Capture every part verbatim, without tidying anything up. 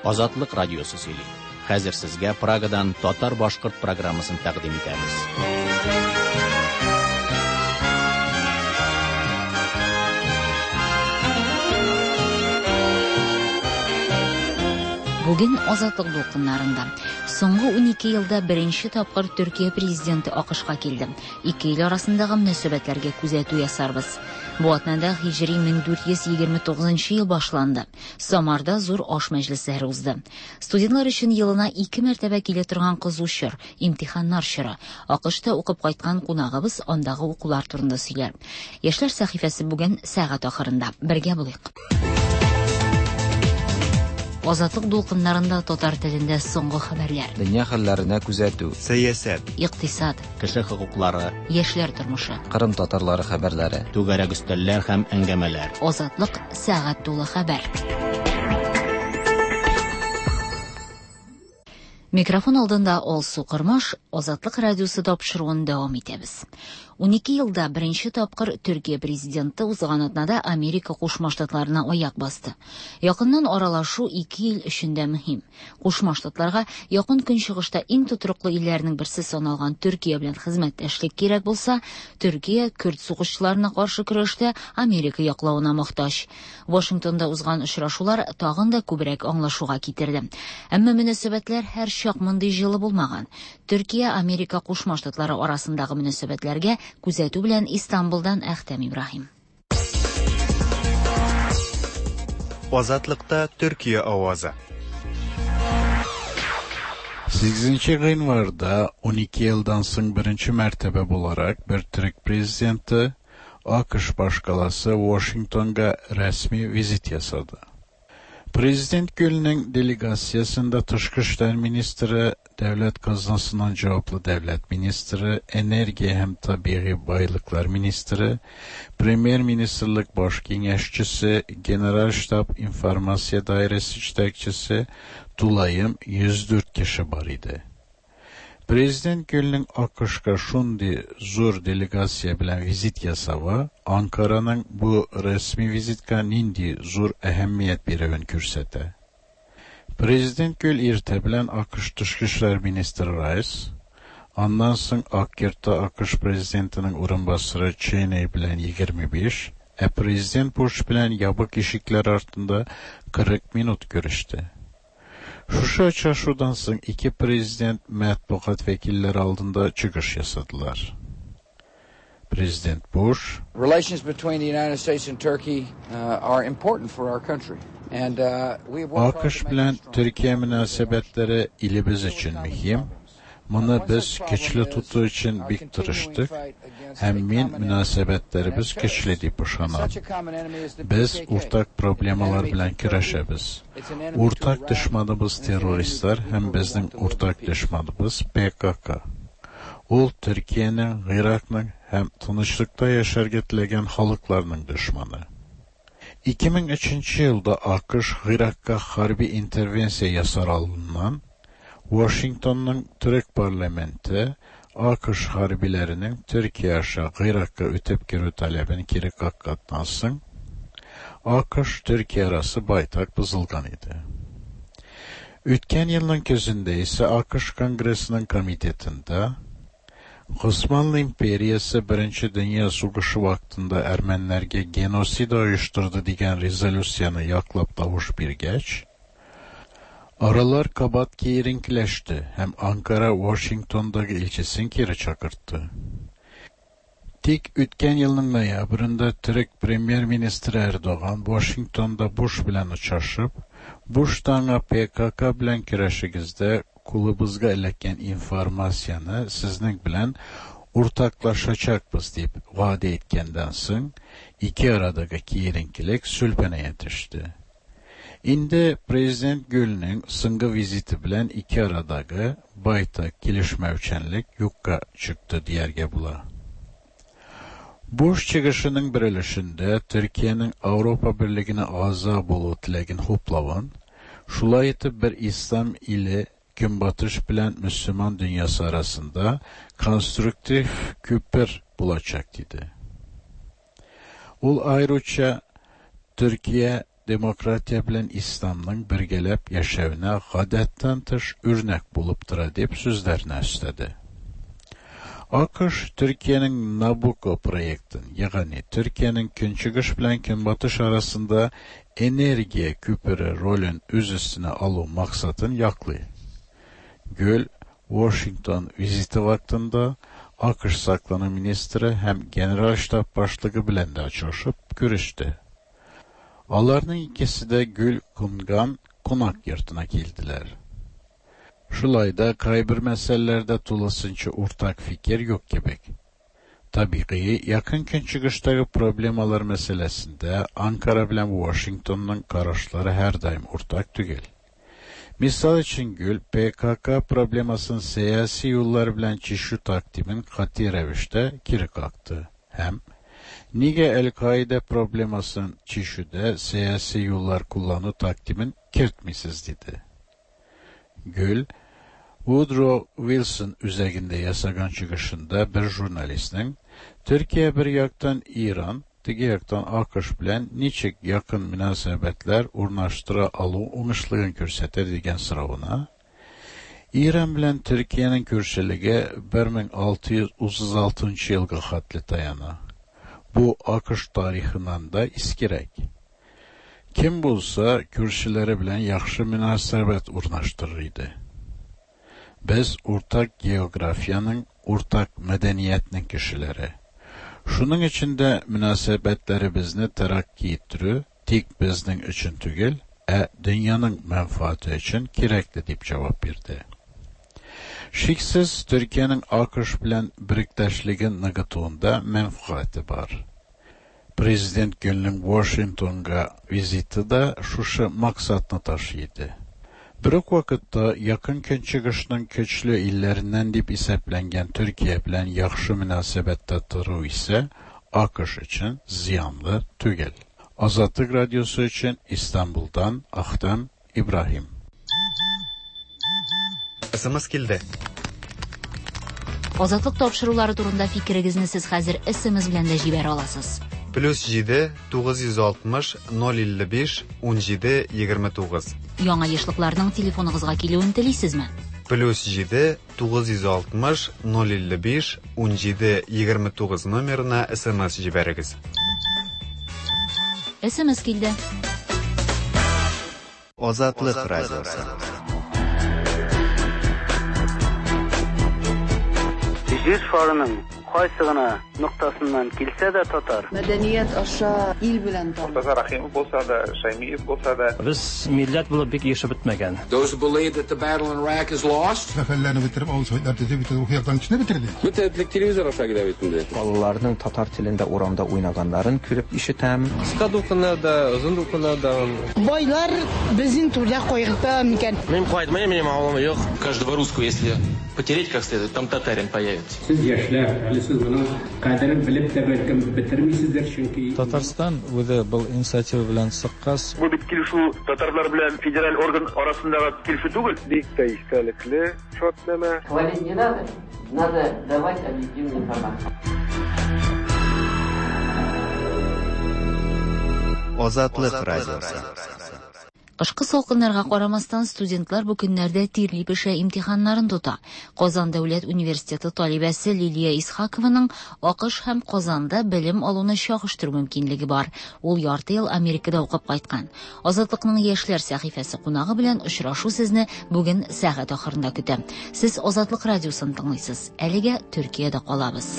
Азатлык радиосы сөйли. Хәзер сезгә Прагадан татар-башкорт программасын тәкъдим итәбез. Бүген Азатлык дулкыннарында соңгы унике елда беренче тапкыр Төркия президенты АКШка килде. Ике ил арасындагы мөнәсәбәтләргә күзәтү ясарбыз. Бу атнада Һиҗри мең дүрт йөз егерме тугызынчы ел башланды. Самарда зур аш мәҗлесләре узды. Студентлар өчен елына ике мәртәбә килә торган кызу чор, имтиханнар чоры. АКШта укып кайткан кунагыбыз андагы укулар турында сөйләр. Яшьләр сәхифәсе бүген сәгать ахырында. Бергә булыйк. Азатлык дулкыннарында татар телендә соңгы хәбәрләр. Дөнья хәлләренә күзәтү, сәясәт, икътисад, кеше хокуклары, яшьләр тормышы, Кырым татарлары хәбәрләре, түгәрәк өстәлләр һәм әңгәмәләр. Азатлык сәгать тулы хәбәр. Микрофон алдында Алсу Кырмаш, Азатлык радиосы тапшыруын дәвам итәбез. унике елда беренче тапкыр Төркия президенты узган атнада Америка Кушма Штатларына аяк басты. Якыннан аралашу ике ил өчен дә мөһим. Кушма Штатларга якын көнчыгышта иң тутырыклы илләрнең берсе саналган Төркия белән хезмәттәшлек кирәк булса, Төркия Көрд сугышчыларына каршы көрәштә Америка яклауына мохтаҗ. Вашингтонда узган очрашулар тагын да күбрәк аңлашуга китерде. Әмма мөнәсәбәтләр һәр чак мондый җылы булмаган. Төркия Америка Кушма Штатлары арасындагы мөнәсәбәтләргә күзәтү белән Истанбулдан Әхтәм Ибраһим. Азатлыкта Төркия авазы. сигезенче гыйнварда унике елдан соң беренче мәртәбә буларак бер төрек президенты АКШ башкаласы Вашингтонга рәсми визит ясады. Президент Гөлнең делегациясында тышкы эшләр министры, дәүләт казнасыннан җаваплы дәүләт министры, энергия һәм табигый байлыклар министры, премьер-министрлык баш киңәшчесе, генераль штаб информация даирәсе җитәкчесе тулаем йөз дүрт кеше бар иде. Президент Гөлнең АКШка шундый зур делегация белән визит ясавы Анкараның бу рәсми визитка нинди зур әһәмият бирүен күрсәтә. Президент Гөл иртә белән АКШ тышкы эшләр министры Райс, аннан соң Аккертта АКШ президентының урынбасары Чейни белән егерме биш, ә президент Буш белән ябык ишекләр артында кырык минут күреште. Шушы очрашудан соң ике президент матбугат вәкилләре алдында чыгыш ясадылар. Президент Буш: Relations between the United States and Turkey uh, are important for our country. And uh, we work АКШ белән Төркия мөнәсәбәтләре илебез өчен мөһим. Моны без көчле тоту өчен бик тырыштык, һәм мин мөнәсәбәтләребез көчле дип ышанам. Без уртак проблемалар белән көрәшәбез. Уртак дошманыбыз террористлар һәм безнең уртак дошманыбыз ПКК. Ул Төркиянең, Гыйракның һәм тынычлыкта яшәргә теләгән халыкларның дошманы. ике мең өченче елда АКШ Гыйракка хәрби интервенция ясар алдыннан Вашингтонның төрек парламенты АКШ хәрбиләренең Төркия аша Гыйракка үтеп керү таләбен кире какканнан соң АКШ Төркия арасы байтак бозылган иде. Үткән елның көзендә исә АКШ Конгрессының комитетында Госманлы империясы беренче дөнья сугышы вакытында әрмәннәргә геноцид оештырды дигән резолюцияны яклап тавыш биргәч, аралар кабат киеренкеләште һәм Анкара Вашингтондагы илчесен кире чакыртты. Тик үткән елның ноябрендә төрек премьер-министры Эрдоган Вашингтонда Буш белән очрашып, Буштан ПКК белән көрәшегездә кулыбызга эләккән информацияны сезнең белән уртаклашачакбыз дип вәгъдә иткәндән соң, ике арадагы киеренкелек сүлпәнәя төште. Инде президент Гөлнең соңгы визиты белән ике арадагы байтак килешмәүчәнлек юкка чыкты дияргә була. Буш чыгышының бер өлешендә Төркиянең Авропа Берлегенә агза булу теләген хуплавын, шулай итеп бер ислам иле Көнбатыш белән мөселман дөньясы арасында конструктив күпер булачак диде. Ул айруча Төркия demokratiya bilan islomning birgalab yashavina g'odatdan tish o'rnak bo'lib turadi deb so'zlarini istadi. AQSh Türkiye'nin Nabucco proyektini, ya'ni Türkiye'nin kunchigish bilan kunbotish arasında energiya köpürü rolün öz üstüne alu maksatın yaklı. Gül, Washington viziti vaktinde AQSh Saklama Ministri hem General Ştab Başlığı bilen de açışıp görüştü. Onların ikisi de Gül Kungan konak yurtuna geldiler. Şulayda kaybır meselelerde tulasınca ortak fikir yok gibi. Tabii yakın kunchigishdagi problemalar meselesinde Ankara bilen Washington'un karışları her daim ortak tugil. Misal için Gül, P K K problemasının siyasi yollar bilen çişu takdimin qat'i revişte kiri kalktı. Hem, nige El-Qaide problemasının çişüde siyasi yollar kullanı takdimin kirtmisiz dedi. Gül, Woodrow Wilson üzerinde yasagan çıkışında bir jurnalistinin Türkiye bir yaktan İran, diğer yaktan AQSh bilen niçik yakın münasebetler urnaştıra alu umışlığın körseter degen sıravına, İran bilen Türkiye'nin körseligi bir ming olti yuz o'ttiz oltinchi yılga xatli dayana. Bu AQSh tarihinden da iskirek. Kim bulsa körşileri bilen yaxşı münasebet urnaştırırdı. Biz ortak geografiyanın, ortak medeniyetinin kişileri. Şunun içinde münasebetleri bizni terakki ettirü, tek bizning için tügül, e dünyanın menfaati için kerekli deyip cevap verdi. Şiksiz Türkiye'nin AQSh bilen biriktaşligin nıgıtığında menfaati var. Prezident Gül'ün Washington'a viziti de şuşu maksatını taşıydı. Bir vakitte yakın kunchigishning köçlü illerinden dip iseplengen Türkiye bilen yaxşı münasebette turu ise AQSh için ziyanlı tügel. Azatlık Radyosu için İstanbul'dan Ahtem İbrahim. S M S keldi. Azatlık topşırıları turunda fikringizni siz hazır S M S bilen de jibere alasız. Plus yedi to'qqiz yuz oltmish nol ellik besh o'n yedi yigirma to'qqiz. Yangi yishliqlarning telefoningizga keluvini tilaysizmi? Plus yedi to'qqiz yuz oltmish nol ellik besh o'n yedi yigirma to'qqiz nomerine S M S jiberiniz. S M S keldi. Ozodlik radiosi. Yüz farının qaysigina nuqtasidan kelsa da tatar. Madaniyat aşağı il bilan Mustafa Rahimov bo'lsa da, Shaymiyev bo'lsa da. Biz millat bo'lib bek yashab bitmagan. Those who believe that the battle in Iraq is lost. Zaferlerini bitirib, Avsoylar tezi bitirib, Uxyaqdan kishini bitirdi. Mütedlik televizor aşağıda bitindi. Balalarning tatar tilinde oramda oynaganlarini ko'rib ishitam. Qisqa do'qinlarda, uzun do'qinlarda. Boylar bizning turda qo'yibda mikan. Men qo'ydim, mening ma'lumim yo'q. Каждого русского если потереть как следует, там татарин появится. Siz yoshlar, hali siz buni qadrini bilib tabarkam bitirmaysizlar chunki Tatariston o'zi bu inisiativa bilan siqqas. Bu kelishuv tatarlar bilan federal organ orasidagi kelishuv tugul. Dikta ishtalikli shotnama. Говорить не надо, надо давать объективную информацию. Ozodlik radiosi. Qishqi sovuqlarga qaramasdan studentlar bu kunlarda tirli pisha imtihonlarini tuta. Qozon davlat universiteti talibasi Liliya Ishaqovaning AQSh ham Qozonda bilim oluvni shohishtir mumkinligi bor. U yorti yil Amerikada o'qib qaytgan. Ozodlikning yoshlar sahifasi qonog'i bilan uchrashuv sizni bugun soat oxirida kutadi. Siz Ozodlik radiosini tinglaysiz. Aliga Turkiyada qolamiz.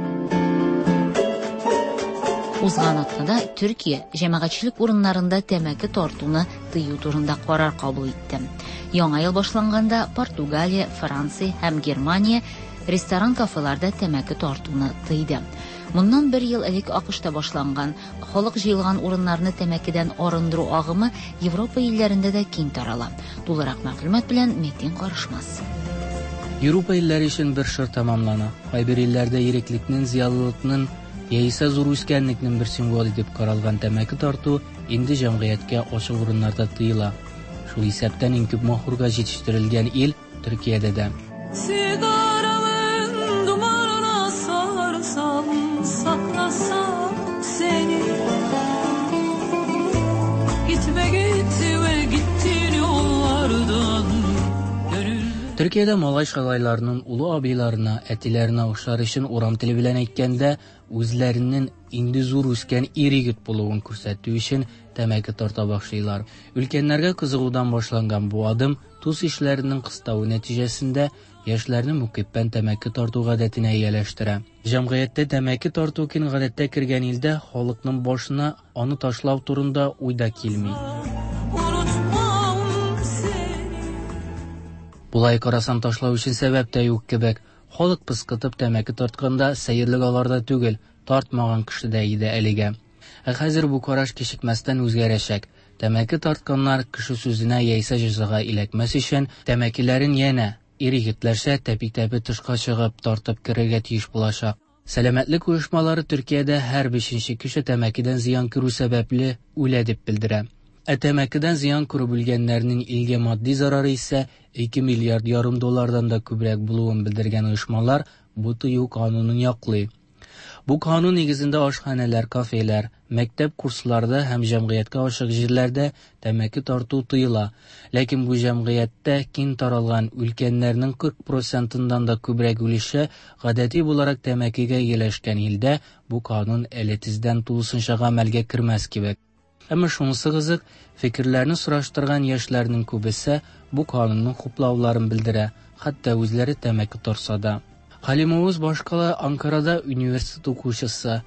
Uzg'anotda Turkiya jamoatchilik o'rinlarida tamaki tortuvni tiyu turida qaror qabul etdi. Yangi yil boshlanganda Portugaliya, Fransiya ham Germaniya restoran kafelarida tamaki tortuvni tiydi. Bundan bir yil ilk AQShda boshlangan xalq jilgan o'rinlarni tamakidan orindiruv og'imi Yevropa illarida da keng tarala. To'liq ma'lumot bilan Metin Qarishmas. Yevropa illari için bir şart tamamlana. Qayber illarda yiriklikning, ziyolilikning Yeysa zor üskenlikning bir simvoli deb qaralgan tamaki tortuv endi jamiyatga ochiq o'rinlarda tiyila. Shu hisobdan eng ko'p mohurga yetishtirilgan il Turkiyada da. Sigaramın dumanına sarsam, saklasam seni. Gitme Төркиядә малай шагайларның улы абыйларына, әтиләренә охшар өчен урам теле белән әйткәндә, үзләренең инде зур үскән ир-егет булуын күрсәтү өчен тәмәке тарта башлыйлар. Өлкәннәргә кызыгудан башланган бу адым тус ишләренең кыстауы нәтиҗәсендә яшьләрне мукиппән тәмәке тарту гадәтенә ияләштерә. Җәмгыятьтә тәмәке тарту кин гадәттә кергән илдә халыкның башына аны ташлау турында уйда килми. Булай карасам ташлау өчен сәбәп тә юк кебек. Халык пыскытып тәмәке тартканда сәерлек аларда түгел, тартмаган кешедә иде әлегә. Ә хәзер бу караш кичекмәстән үзгәрәчәк. Тәмәке тартканнар кеше сүзенә яисә җәзага иләкмәс өчен тәмәкеләрен янә ир-егетләрчә тәпи-тәпи тышка чыгып тартып керергә тиеш булачак. Сәламәтлек оешмалары Төркиядә һәр бишенче кеше тәмәкедән зыян күрү сәбәпле үлә дип белдерә. Ә тәмәкедән зыян күреп үлгәннәрнең илгә матди зарары исә ике миллиард ярым доллардан да күбрәк булуын белдергән оешмалар бу тыю канунын яклый. Бу канун нигезендә ашханәләр, кафелар, мәктәп курсларда һәм җәмгыятькә ашык җирләрдә тәмәке тарту тыела. Ләкин бу җәмгыятьтә киң таралган өлкәннәрнең кырк процентыннан да күбрәк үлеше гадәти буларак тәмәкегә ияләшкән илдә бу канун әле тиздән тулысынча гамәлгә кермәс кебек. Әмма шунысы кызык, фикерләрне сораштырган яшьләрнең күбесе бу канунның хуплауларын белдерә, хәтта үзләре тәмәке тарса да. Халимовыз башкала Анкарада университет укучысы.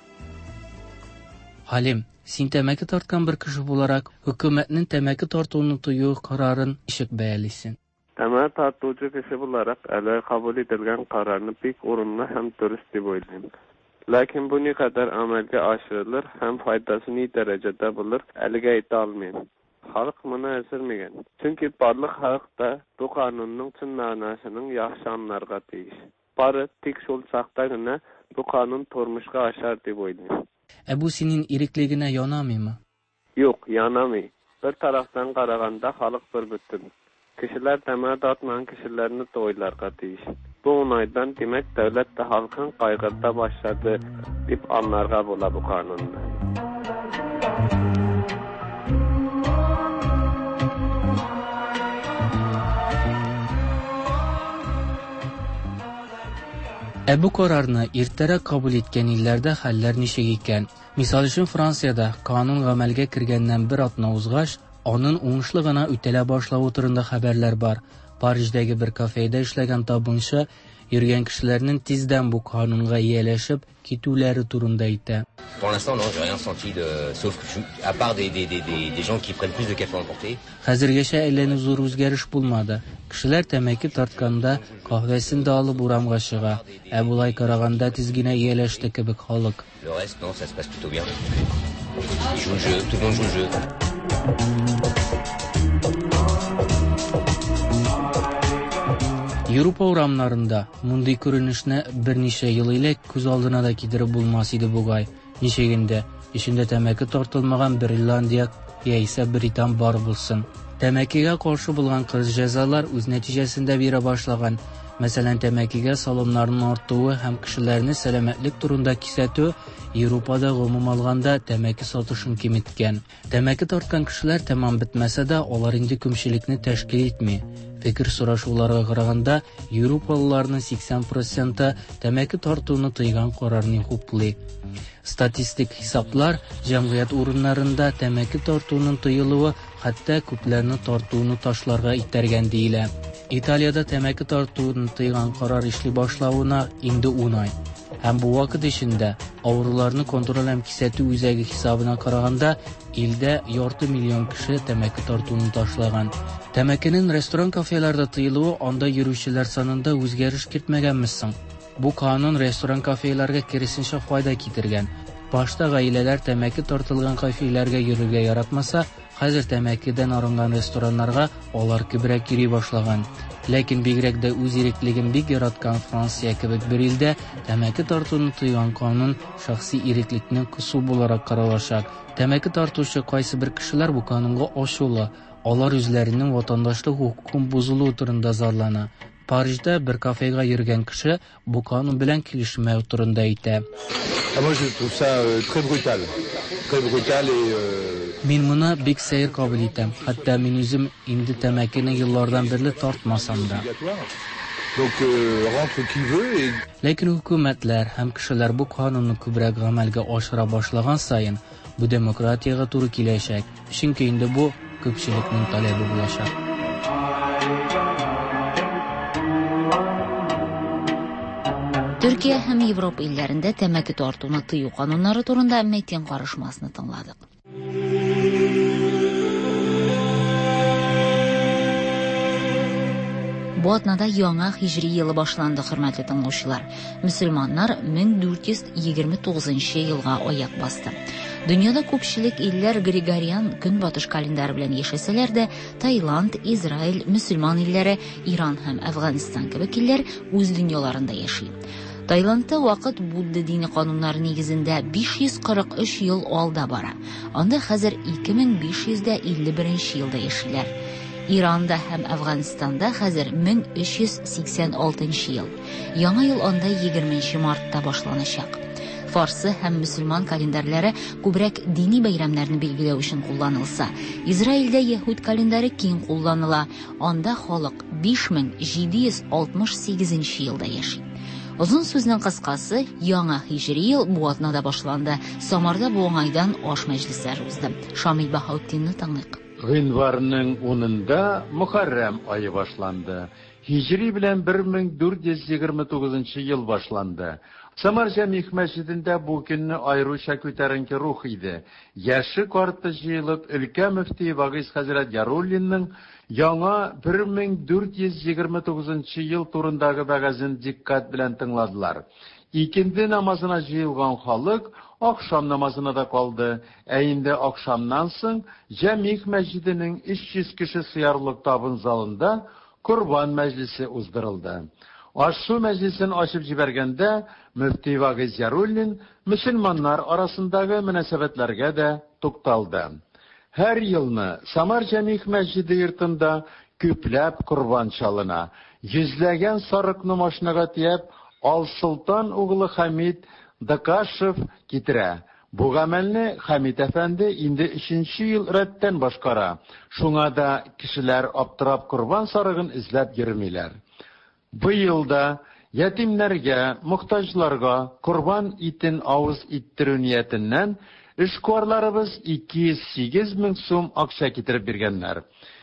Халим, син тәмәке тарткан бер кеше буларак, хөкүмәтнең тәмәке тартуны тыю карарын ишек бәялисен. Тәмәке тартучы кеше буларак, әле кабул ителгән карарны бик урынлы һәм дөрес дип уйлыйм. Ләкин бу ни кадәр әмәлгә ашырылыр һәм файдасы ни дәрәҗәдә булыр, әлегә әйтә алмыйм. Халык моны әзермәгән. Чөнки барлык халык да бу канунның чын мәгънәсен яхшы аңларга тиеш. Бары тик шул сакта гына бу канун тормышка ашар дип уйлыйм. Ә бу синең иреклегенә янамыймы? Юк, янамый. Бер тарафтан караганда халык бер бүтән. Кешеләр тәмәке тартмаган кешеләрне тойларга тиеш. Бу уңайдан димәк дәүләт тә халкын кайгырта башлады дип анларга була бу канунны. Ә бу карарны иртәрәк кабул иткән илләрдә хәлләр ничек икән? Мисал өчен Франциядә канун гамәлгә кергәннән бер атна узгач, аның уңышлы гына үтәлә башлавы турында хәбәрләр бар. Париждәге бер кафеда эшләгән табынчы йөргән кешеләрнең тиздән бу канунга ияләшеп китүләре турында әйтә. Pour l'instant, non, j'ai rien senti de sauf à part des des des des des gens qui prennent plus de café emporté. Хәзергәчә әллә зур үзгәреш булмады. Кешеләр тәмәке тартканда каһвәсен дә алып урамга чыга. Ә булай караганда тиз генә ияләште кебек халык. Le reste, non, ça se passe plutôt bien. Ils jouent le jeu, tout le monde joue le jeu. Европа урамнарында мондый күренешне берничә ел элек күз алдына да китереп булмас иде бугай. Ничегендә ичендә тәмәке тартылмаган бер Ирландия яисә Британ бар булсын. Тәмәкегә каршы булган кырыс җәзалар үз нәтиҗәсендә бирә башлаган. Мәсәлән, тәмәкегә салымнарның артуы һәм кешеләрне сәламәтлек турында кисәтү Европада гомум алганда тәмәке сатышын киметкән. Тәмәке тарткан кешеләр тәмам бетмәсә дә, алар инде күпчелекне тәшкил итми. Фикер сорашуларга караганда, Европалыларның сиксән проценты тәмәке тартуны тыйган карарны хуплый. Статистик хисаплар җәмгыять урыннарында тәмәке тартуның тыелуы хәтта күпләрне тартуны ташларга итәргән диелә. Италиядә тәмәке тартуны тыйган карар эшли башлавына инде ун ай. Һәм бу вакыт эчендә авыруларны контроль һәм кисәтү үзәге хисабына караганда, илдә ярты миллион кеше тәмәке тартуны ташлаган. Тәмәкенең ресторан, кафеларда тыелуы анда йөрүчеләр санында үзгәреш кертмәгәнмесең. Бу канун ресторан, кафеларга киресенчә файда китергән. Башта гаиләләр тәмәке тартылган кафеларга йөрергә яратмаса, хәзер тәмәкедән арынган рестораннарга алар күбрәк йөри башлаган. Ләкин бигрәк дә үз иреклеген бик яраткан Франция кебек бер илдә тәмәке тартуны тыйган канун шәхси иреклекне кысу буларак каралачак. Тәмәке тартучы кайсы бер кешеләр бу канунга ачулы, алар үзләренең ватандашлык хукукын бузылуы турында зарлана. Парижда бер кафега йөргән кеше бу канун белән килешмәү турында әйтә. Мин моны бик сәер кабул итәм. Хәтта мин үзем инде тәмәкене еллардан бирле тартмасам да. Ләкин хөкүмәтләр һәм кешеләр бу канунны күбрәк гамәлгә ашыра башлаган саен, бу демократиягә туры киләчәк. Чөнки инде бу күпчелекнең таләбе булачак. Төркия һәм Европа илләрендә тәмәке тартуны тыю кануннары турында митинг карашмасını тыңладык. Бу атнада яңа хижри елы башланды, хөрмәтле тыңлаучылар. Мөселманнар мең дүрт йөз егерме тугызынчы елга аяк басты. Дөньяда күпчелек илләр Григориан көнбатыш календаре белән яшәсәләр дә, Таиланд, Израиль, мөселман илләре, Иран һәм Әфганстан кебек илләр үз дөньяларында яши. Таиландта вакыт Будда дине кануннары нигезендә биш йөз кырык өч ел алда бара. Анда хәзер ике мең биш йөз илле беренче елда яшиләр. Иранда һәм Әфганстанда хәзер мең өч йөз сиксән алтынчы ел. Яңа ел анда егерменче мартта башланачак. Фарсы һәм мөселман календарьләре күбрәк дини бәйрәмнәрне билгеләү өчен кулланылса, Израильдә яһуд календаре киң кулланыла. Анда халык биш мең җиде йөз алтмыш сигезенче елда яши. Озын сүзнең кыскасы, яңа хижри ел бу атнада башланды. Самарда бу уңайдан аш мәҗлесләре узды. Шамил Баһаутдинны тыңлыйк. Гыйнварның унында Мөхәррәм ае башланды. Хижри белән бер мең дүрт йөз егерме тугызынчы ел башланды. Самар Җәмигъ мәчетендә бу көнне айруча күтәренке рух иде. Яше карты җыелып, өлкә мөфти Вагыйз хәзрәт Яруллинның яңа бер мең дүрт йөз егерме тугызынчы ел турындагы вәгазен диккат белән тыңладылар. Икенде намазына җыелган халык акшам намазына да калды. Ә инде акшамнан соң Җәмигъ мәчетенең өч йөз кеше сыярлык табын залында Курбан мәҗлесе уздырылды. Ашу мәҗлесен ачып җибәргәндә мөфти Вагыйз Яруллин мөселманнар арасындагы мөнәсәбәтләргә дә тукталды. Һәр елны Самар Җәмигъ мәчете йортында күпләп Курбан чалына. Йөзләгән сарыкны машинага тиеп, Ал-Солтан углы Хамид Дакашев китерә. Бу гамәлне Хамид әфәнде инде өченче ел рәттән башкара. Шуңа да кешеләр аптырап Курбан сарыгын эзләп йөрмиләр. Быел да ятимнәргә, мохтаҗларга Курбан итен авыз иттерү ниятеннән эшкуарларыбыз ике йөз сигез мең сум акча китереп биргәннәр.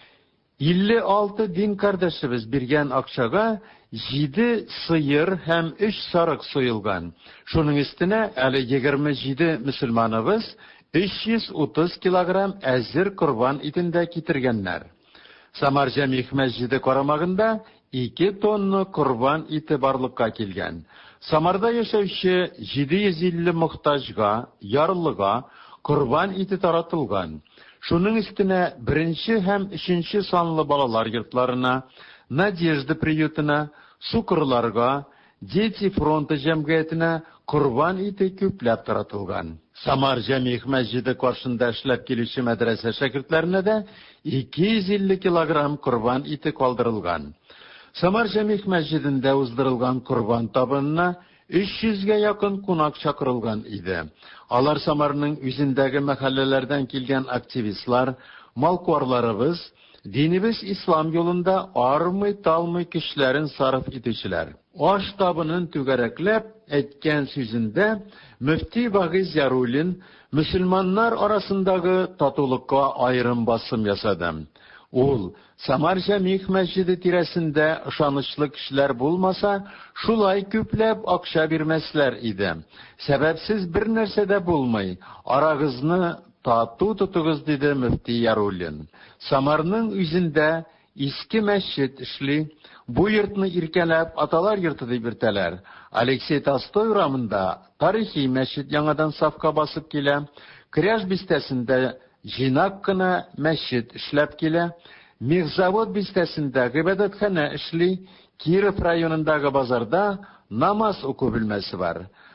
илле алты дин кардәшебез биргән акчага җиде сыер һәм өч сарык суелган. Шуның өстенә әле егерме җиде мөселманыбыз өч йөз утыз килограмм әзер Курбан итендә китергәннәр. Самар Җәмигъ мәчете карамагында ике тонна Курбан ите барлыкка килгән. Самарда яшәүче җиде йөз илле мохтаҗга, ярлыга Курбан ите таратылган. Шуның өстенә беренче һәм өченче санлы балалар йортларына, Надежда приютына, Сукырларга, Дети фронты җәмгыятенә Курбан ите күпләп таратылган. Самар Җәмигъ мәчете каршында эшләп килүче мәдрәсә шәкертләренә дә ике йөз илле килограмм Курбан ите калдырылган. Самар Җәмигъ мәчетендә уздырылган Курбан табынына өч йөзгә якын кунак чакырылган иде. Алар Самарның үзендәге мәхәлләләрдән килгән активистлар, малкуарларыбыз, динебез ислам юлында армый-талмый көчләрен сарыф итүчеләр. Аш табынын түгәрәкләп әйткән сүзендә мөфти Вагыйз Яруллин мөселманнар арасындагы татулыкка аерым басым ясады. Ул Самар Җәмигъ мәчете тирәсендә ышанычлы кешеләр булмаса, шулай күпләп акча бирмәсләр иде. Сәбәпсез бер нәрсә дә булмый. Арагызны тату тотыгыз, диде мөфти Яруллин. Самарның үзендә иске мәчет эшли. Бу йортны иркәләп аталар йорты дип йөртәләр. Алексей Толстой урамында тарихи мәчет яңадан сафка басып килә. Кряж бистәсендә җинак кына мәчет эшләп килә. Мехзавод бистәсендә гыйбадәтханә эшли. Киров районындагы базарда намаз уку бүлмәсе бар.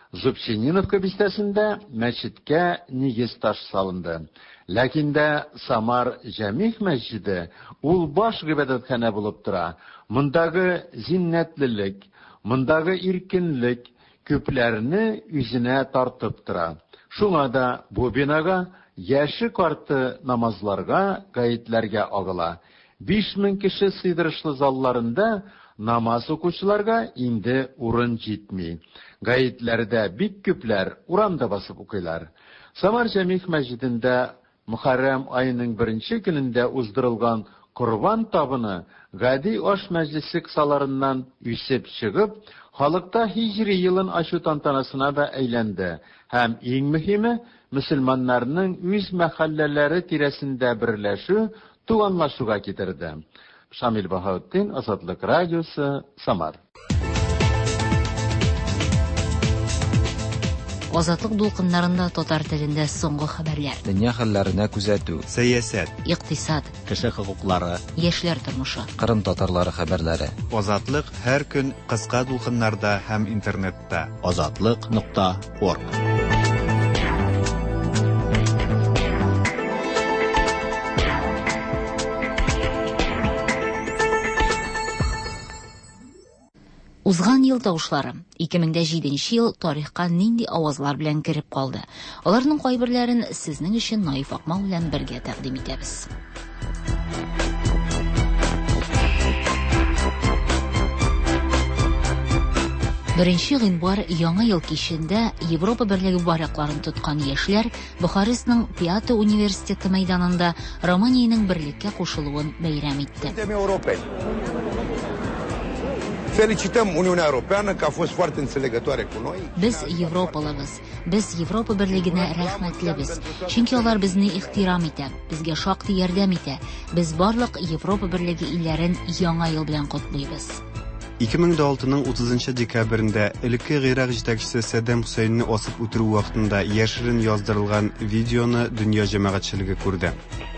Зубчининовка бистәсендә мәчеткә нигез таш салынды. Ләкин дә Самар Җәмих мәчете ул баш гыйбадәтханә булып тора. Мондагы зиннәтлелек, мондагы иркенлек күпләрне үзенә тартып тора. Шуңа да бу бинага яше карты намазларга, гаетләргә агыла. биш мең кеше сыйдырышлы залларында намаз укучыларга инде урын җитми. Гаетләрдә бик күпләр урамда басып укыйлар. Самар Җәмих мәчетендә Мөхәррәм айының беренче көнендә уздырылган Корбан табыны гади аш мәҗлесе кысаларыннан үсеп чыгып, халыкта һиҗри елын ачу тантанасына да әйләнде. Һәм иң мөһиме, мөселманнарның үз мәхәлләләре тирәсендә берләшү, туганлашуга китерде. Шамил Баһаутдин, Азатлык радиосы, Самар. Азатлык дулкыннарында татар телендә соңгы хәбәрләр. Дөнья хәлләренә күзәтү, сәясәт, икътисад, кеше хокуклары, яшьләр тормышы, Кырым татарлары хәбәрләре. Азатлык һәр көн кыска дулкыннарда һәм интернетта. азатлык нокта орг. Узган ел тавышлары ике мең җиденче ел тарихка нинди авазлар белән кереп калды? Аларның кайберләрен сезнең өчен Наиф Акмал белән бергә тәкъдим итәбез. Беренче гыйнвар яңа ел кичендә Европа берлеге байракларын тоткан яшьләр Бухарестның Пиато университеты мәйданында Романиянең берлеккә кушылуын бәйрәм итте. Felicităm Uniunea Europeană că a fost foarte înțelegătoare cu noi. Biz Европалыбыз, biz Европа берлегенә рәхмәтлебез. Чөнки алар безне ихтирам итә, безгә шактый ярдәм итә. Без барлык Европа берлеге илләрен яңа ел белән котлыйбыз. ике мең алтының утызынчы декабрендә элекке Гыйрак җитәкчесе Сәддам Хусейнны асып үтерү вакытында яшерен яздырылган видеоны дөнья җәмәгатьчелеге күрде.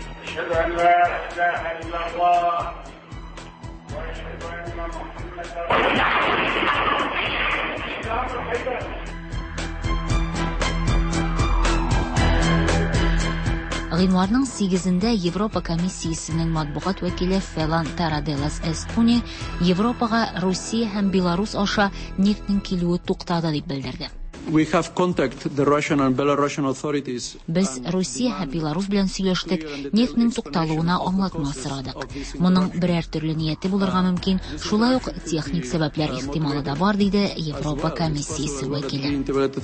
Гыйнварның сигезендә Европа комиссиясенең матбугат вәкиле Фелан Тараделас Эстуни Европага Русия һәм Беларус аша нефтнең килүе туктады дип белдерде. We have contacted the Russian and Belarusian authorities. Без Русия һәм Беларус белән сөйләштек, нефтнең тукталуына аңлатма сорадык. Моның берәр төрле нияте булырга мөмкин, шулай ук техник сәбәпләр ихтималы да бар, диде Европа комиссиясе вәкиле.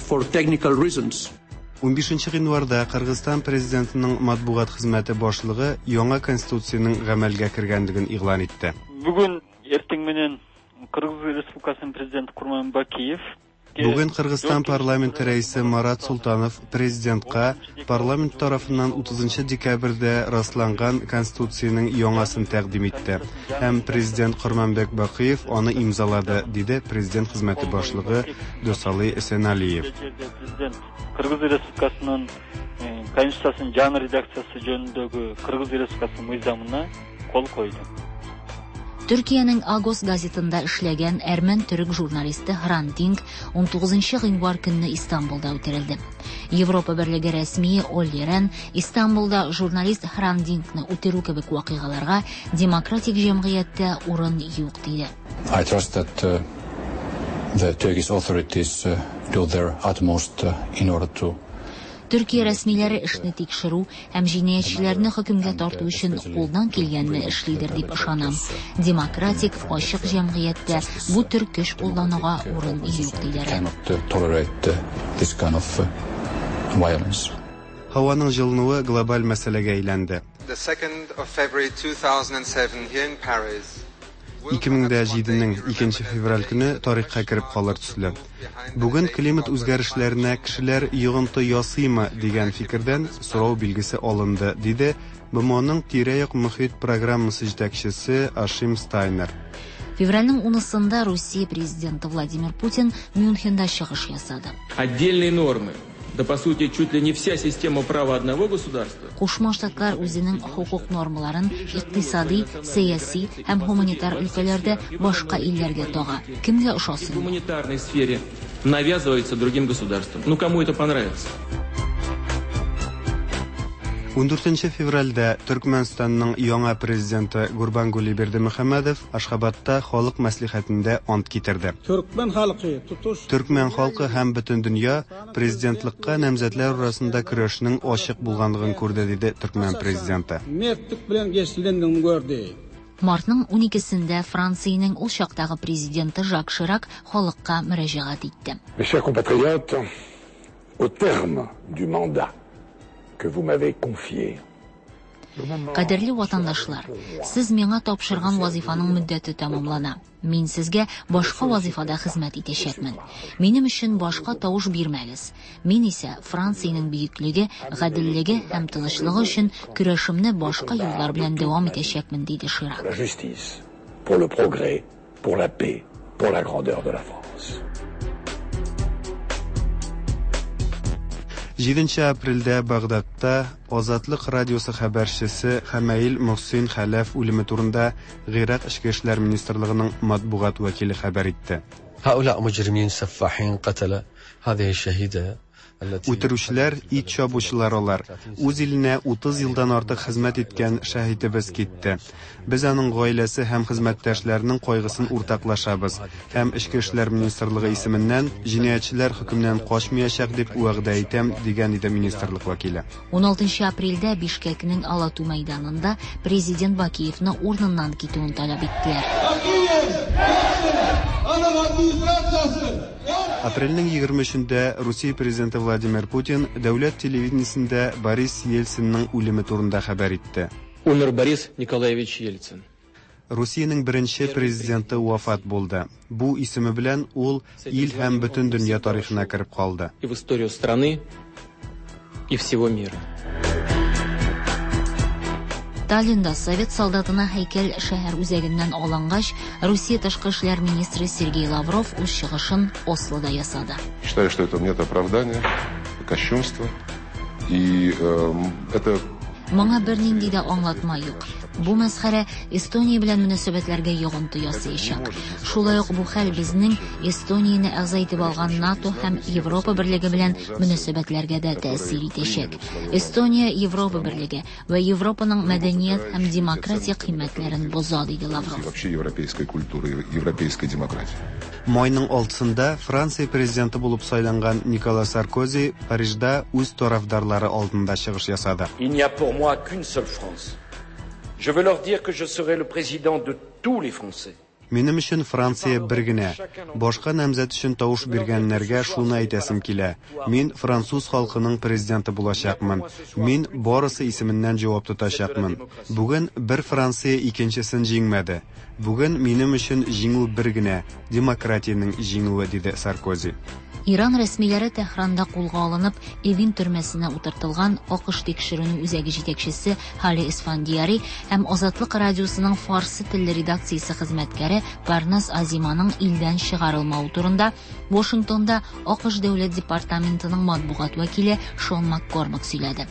унбишенче гыйнварда Кыргызстан президентының матбугат хезмәте башлыгы яңа конституциянең гамәлгә кергәнлеген игълан итте. Бүген эртең менен Кыргыз Республикасының президенты Курман Бакиев Бүген Кыргызстан парламенты рәисе Марат Султанов президентка парламент тарафыннан утызынчы декабрьдә расланган конституциянең яңасын тәкъдим итте. Һәм президент Курманбек Бакиев аны имзалады, диде президент хезмәте башлыгы Досалы Эсеналиев. Кыргыз Республикасының конституциясының жаңа редакциясы жөнүндөгү Кыргыз Республикасының мыйзамына кол койду. Төркиянең Агос газетында эшләгән әрмән төрек журналисты Hrant Dink он тугызынчы гыйнвар көнне Истанбулда үтерелде. Европа берлеге рәсмие Олли Рен Истанбулда журналист Hrant Dinkны үтерү кебек вакыйгаларга демократик җәмгыятьтә урын юк диде. I trust that uh, the Turkish authorities uh, do their utmost uh, in order to Төркия рәсмиләре эшне тикшерү һәм җинаятьчеләрне хөкемгә тарту өчен кулдан килгәнне эшлидер дип ышанам. Демократик, ачык җәмгыятьтә бу төр көч куллануга урын юк диләр. Һаваның җылынуы глобаль мәсьәләгә әйләнде. The second of February two thousand seven here in Paris. ике мең җиденең икенче февраль көне тарихка кереп калыр төсле. Бүген климат үзгәрешләренә кешеләр йогынты ясыймы дигән фикердән сорау билгесе алынды, диде бэ эм оның тирә-як мөхит программасы җитәкчесе Ашим Стайнер. Февральнең унысында Россия президенты Владимир Путин Мюнхенда чыгыш ясады. Отдельные нормы. Да, по сути, чуть ли не вся система права одного государства. Кушма Штатлар үзенең хукук нормаларын икътисади, сәяси һәм гуманитар өлкәләрдә башка илләргә тага. Кемгә ошасын? В гуманитарной сфере навязывается другим государствам. Ну, кому это понравится? он дүртенче февральдә Төркмәнстанның яңа президенты Гурбангулы Бердимөхәммәдов Ашхабадта халык мәслихәтендә ант китерде. Төркмән халкы тутуш Төркмән халкы һәм бөтен дөнья президентлыкка намзәтләр арасында көрәшнең ачык булганлыгын күрде, диде Төркмән президенты. Мертлек белән geçtiğini gördü. Мартның уникесендә Франциянең ул чактагы президенты Жак Ширак халыкка мөрәҗәгать итте. Mes chers compatriotes, au terme du mandat que vous m'avez confié. Кадерле ватандашлар, сез миңа тапшырган вазифаның мөддәте тәмамлана. Мин сезгә башка вазифада хезмәт итәчәкмен. Минем өчен башка тавыш бирмәгез. Мин исә Франциянең бөеклеге, гаделлеге һәм тынычлыгы өчен көрәшемне башка юллар белән дәвам итәчәкмен, диде Ширак. La justice, pour le progrès, pour la paix, pour la grandeur de la France. җиденче апрельдә Багдадта Азатлык радиосы хәбәрчесе Хамаил Мөхсин Хәләф үлеме турында Гыйрак эчке эшләр министрлыгының матбугат вәкиле хәбәр итте. هؤلاء مجرمين سفاحين قتل هذه الشهيدة. Үтерүчеләр, ит чабучылар алар. Үз иленә утыз елдан артык хезмәт иткән шаһидыбыз китте. Без аның гаиләсе һәм хезмәттәшләренең кайгысын уртаклашабыз. Һәм Эчке эшләр министрлыгы исеменнән җинаятьчеләр хөкемнән качмаячак дип вәгъдә итәм, дигән иде министрлык вәкиле. он алтынчы апрельдә Бишкекнең Алату мәйданында президент Бакиевны урыныннан китүен таләп иттеләр. Апрельнең егерме өчендә Русия президенты Владимир Путин дәүләт телевидениесендә Борис Ельцинның үлеме турында хәбәр итте. Умер Борис Николаевич Ельцин. Русиянең беренче президенты вафат булды. Бу исеме белән ул ил һәм бөтен дөнья тарихына кереп калды. И в историю страны, и всего мира. Таллинда совет солдатына һәйкәл шәһәр үзәгеннән алынгач, Русия тышкы эшләр министры Сергей Лавров үз чыгышын Ослода ясады. Считаю, что это нет оправдания, кощунство, и э, это Моңа бернинди дә аңлатма юк. Бу мәсхәрә Эстония белән мөнәсәбәтләргә йогынты ясаячак. Шулай ук бу хәл безнең Эстонияны әгъза итеп алган НАТО һәм Европа берлеге белән мөнәсәбәтләргә дә тәэсир итәчәк. Эстония Европа берлеге ва Европаның мәдәният һәм демократия кыйммәтләрен боза, диде Лавров. Вообще европейской культуры, европейской демократии. Майның алтысында Франция президенты булып сайланган Никола Саркози Парижда үз тарафдарлары алдында чыгыш ясады. Il n'y a pour moi qu'une seule France. Je veux leur dire que je serai le président de tous les Français. Минем өчен Франция бер генә. Башка намзәт өчен тавыш биргәннәргә шуны әйтәсем килә. Мин француз халкының президенты булачакмын. Мин барысы исеменнән җавап тотачакмын. Бүген бер Франция икенчесен җиңмәде. Бүген минем өчен җиңү бер генә, демократияның җиңүе, диде Саркози. Иран рәсмиләре Тәһранда кулга алынып, Эвин төрмәсенә утыртылган АКШ тикшерү үзәге җитәкчесе Хали Исфандияри һәм Азатлык радиосының фарсы телле редакциясе хезмәткәре Парнас Азиманың илдән чыгарылмау турында Вашингтонда АКШ дәүләт департаментының матбугат вәкиле Шон Маккормак сөйләде.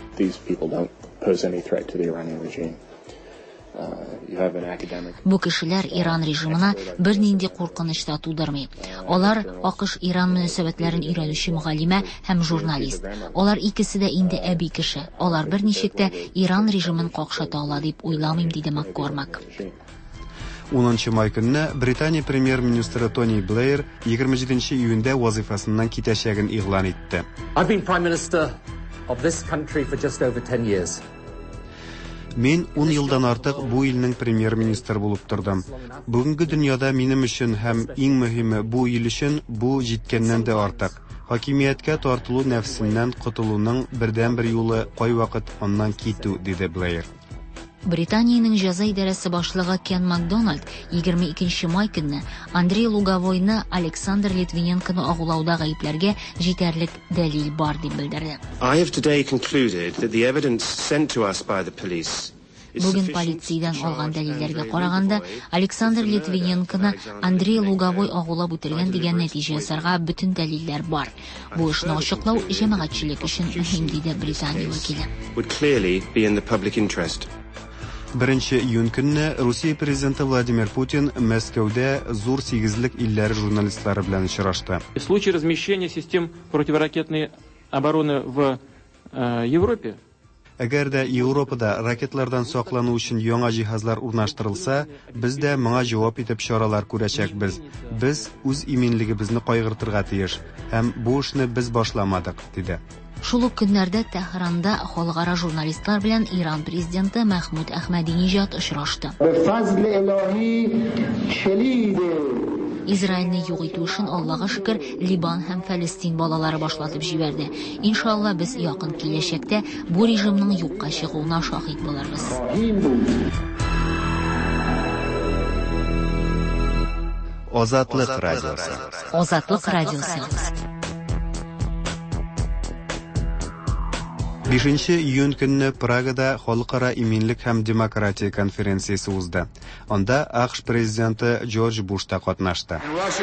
Бу кешеләр Иран режимына бернинди куркыныч та тудырмый. Алар АКШ-Иран мөнәсәбәтләрен өйрәнүче мөгаллимә һәм журналист. Алар икесе дә инде әби кеше. Алар берничек тә Иран режимын какшата ала дип уйламыйм, диде Маккормак. унынчы май көнне Британия премьер-министры Тони Блэйр егерме җиденче июньдә вазифасыннан китәчәген игълан итте. I've been prime minister of this country for just over ten years. Мин ун елдан артык бу илнең премьер-министр булып тордым. Бүгенге дөньяда минем өчен һәм иң мөһиме бу ил өчен бу җиткәннән дә артык. Хакимияткә тартылу нәфсеннән котылуның бердән-бер юлы кайвакыт аннан китү, диде Блэйр. Британиянең җәза идарәсе башлыгы Кен Макдональд егерме икенче май көнне Андрей Луговойны Александр Литвиненконы агулауда гаепләргә җитәрлек дәлил бар дип белдерде. I have today concluded that the evidence sent to us by the police Бүген полициядән алган дәлилләргә караганда Александр Литвиненконы Андрей Луговой агулап үтергән дигән нәтиҗә ясарга бөтен дәлилләр бар. Бу эшне ачыклау җәмәгатьчелек өчен мөһим, диде Британия вәкиле. Беренче июнь көнне Русия президенты Владимир Путин Мәскәүдә зур сигезлек илләре журналистлары белән очрашты. В случае размещения систем противоракетной обороны в э, Европе, Әгәр дә Европада ракетлардан саклану өчен яңа җиһазлар урнаштырылса, без дә моңа җавап итеп чаралар күрәчәкбез. Без үз иминлегебезне кайгыртырга тиеш, һәм бу эшне без башламадык, диде. Шул ук көннәрдә Тәһранда халыкара журналистлар белән Иран президенты Мәхмүд Әхмәдинеҗад очрашты. Израильне юк итү өчен Аллага шөкер Либан һәм Фәлестин балалары башлатып җибәрде. Иншалла без якын киләчәктә бу режимның юкка чыгуына шаһит булырбыз. Азатлык радиосы. Азатлык радиосы. бишенче июнь көнне Прагада халыкара иминлек һәм демократия конференциясе узды. Анда АКШ президенты Джордж Буш та катнашты.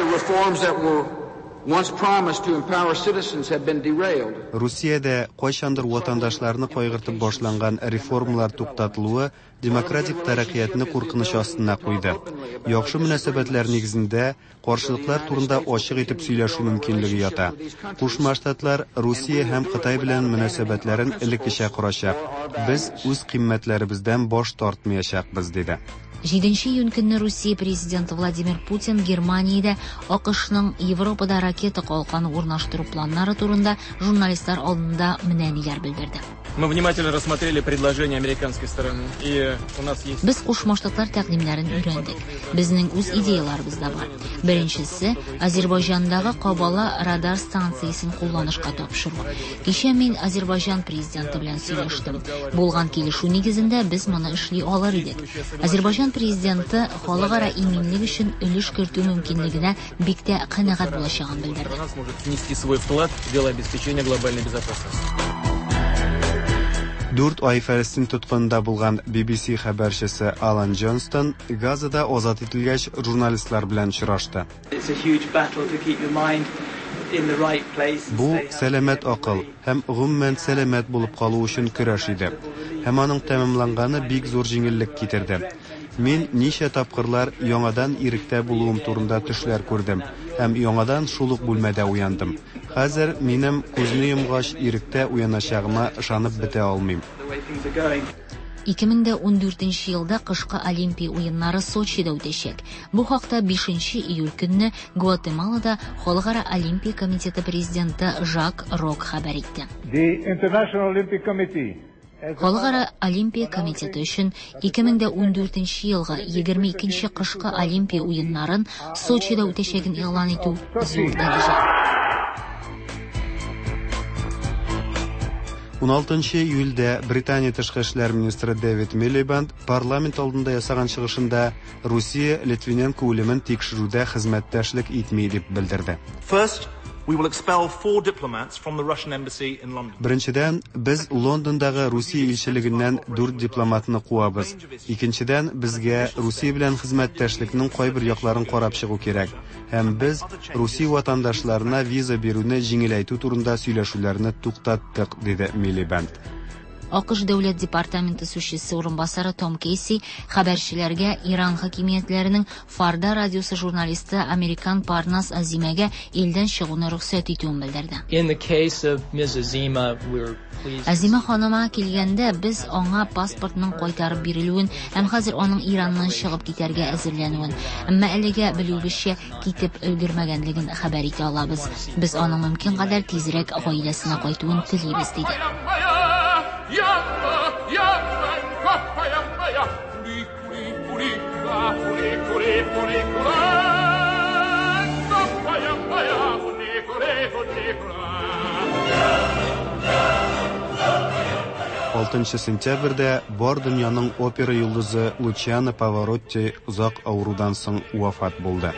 Русиядә кайчандыр ватандашларны кайгыртып башланган реформалар туктатылуы демократик тараҡҡиятны куркыныч астына куйды. Яхшы мөнәсәбәтләр нигезендә каршылыклар турында ачык итеп сөйләшү мөмкинлеге ята. Кушма Штатлар Русия һәм Кытай белән мөнәсәбәтләрен элеккечә корачак. Без үз кыйммәтләребездән баш тартмаячакбыз, диде. җиденче июнь көнне Русия президенты Владимир Путин Германиядә АКШның Европада ракета калканы урнаштыру планнары турында журналистлар алдында менә ниләр белдерде. Мы внимательно рассмотрели предложение американской стороны, и у нас есть... Без Кушма Штатлар тәкъдимнәрен өйрәндек. Безнең үз идеяларыбыз да бар. Беренчесе, Азербайҗандагы Кабала радар станциясын кулланышка тапшыру. Кичә мин Азербайҗан президенты белән сөйләштем. Булган килешү нигезендә без моны эшли алыр идек. Азербайҗан президенты халыкара иминлек өчен өлеш кертү мөмкинлегенә бик тә канәгать булачагын белдерде. Внести свой вклад в дело обеспечения глобальной безопасности. Дүрт ай Фәлестин тоткынында булган би би си хәбәрчесе Алан Джонстон Газада азат ителгәч журналистлар белән очрашты. Бу сәламәт акыл һәм гомумән сәламәт булып калу өчен көрәш иде. Һәм аның тәмамланганы бик зур җиңеллек китерде. Мин ничә тапкырлар яңадан иректә булуым турында төшләр күрдем һәм яңадан шул ук бүлмәдә уяндым. Хәзер минем күзне йомгач иректә уяначагыма ышанып бетә алмыйм. ике мең дә ундүртенче елда кышкы Олимпия уеннары Сочида үтәчәк. Бу хакта бишенче июль көнне Гватемалада Халыкара Олимпия комитеты президенты Жак Рок хәбәр итте. Халыкара Олимпия комитеты өчен ике мең дә ундүртенче елга егерме икенче кышкы Олимпия уеннарын Сочида үтәчәген игълан итү зур дәрәҗә. он алтынчы июльдә Британия тышкы эшләр министры Дэвид Милибанд парламент алдында ясаган чыгышында Русия Литвиненко үлемен тикшерүдә хезмәттәшлек итми дип белдерде. First, we will expel four diplomats from the Russian embassy in London. Беренчедән, без Лондондагы Русия илчелегеннән дүрт дипломатны куабыз. Икенчедән, безгә Русия белән хезмәттәшлекнең кайбер якларын карап чыгу кирәк. Һәм без Русия ватандашларына виза бирүне җиңеләйтү турында сөйләшүләрне туктаттык, диде Милибанд. АКШ дәүләт департаменты сүзчесе урынбасары Том Кейси хәбәрчеләргә Иран хакимиятләренең Фарда радиосы журналисты Американ Парнас Азимәгә илдән чыгуны рөхсәт итүен белдерде. Азима ханыма килгәндә без аңа паспортның кайтарып бирелүен һәм хәзер аның Ираннан чыгып китәргә әзерләнүен, әмма әлегә белүебезчә китеп өлгермәгәнлеген хәбәр итә алабыз. Без аның мөмкин кадәр тизрәк гаиләсенә кайтуын телибез, диде. Yamma, yamma, coppa, yamma, ya, puri, puri, puri, puri, puri, puri, puri, coppa, yamma, ya, puri, puri, puri, puri. алтынчы сентябрьдә бар дөньяның опера йолдызы Лучано Паваротти узак авырудан соң вафат булды.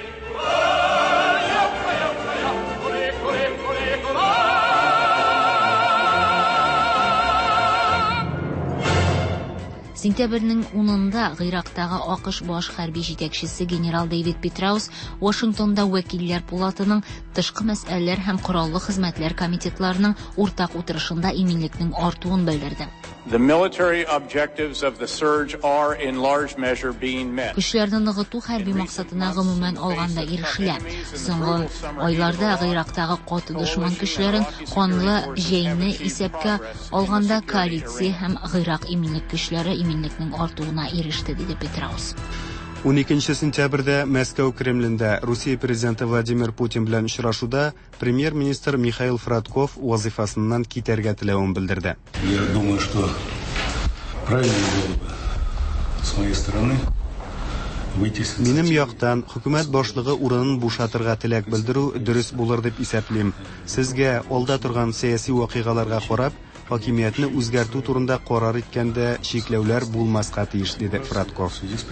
Сентябрьнең унында Гыйрактагы АКШ баш хәрби җитәкчесе генерал Дэвид Петраус Вашингтонда вәкилләр пулатының тышкы мәсьәләләр һәм кораллы хезмәтләр комитетларының уртак утырышында иминлекнең артуын белдерде. The military objectives of the surge are in large measure being met. Көчләрне ныгыту хәрби максатына гомумән алганда ирешелә. Соңгы айларда Гыйрактагы каты дошман көчләрен канлы җәйне исәпкә алганда коалиция һәм Гыйрак иминлек көчләре иминлекнең артуына иреште, диде Петраус. он икенче сентябрьдә Мәскәү Кремлендә Русия президенты Владимир Путин белән очрашуда премьер-министр Михаил Фродков вазифасыннан китәргә теләвен белдерде. Я думаю, что правильно было бы с моей стороны выйти с... Минем яктан хөкүмәт башлыгы урынын бушатырга теләк белдерү дөрес булыр дип исәплим. Сезгә алда торган сәяси вакыйгаларга карап, хакимиятне үзгәртү турында карар иткәндә шикләүләр булмаска тиеш, диде Фродков.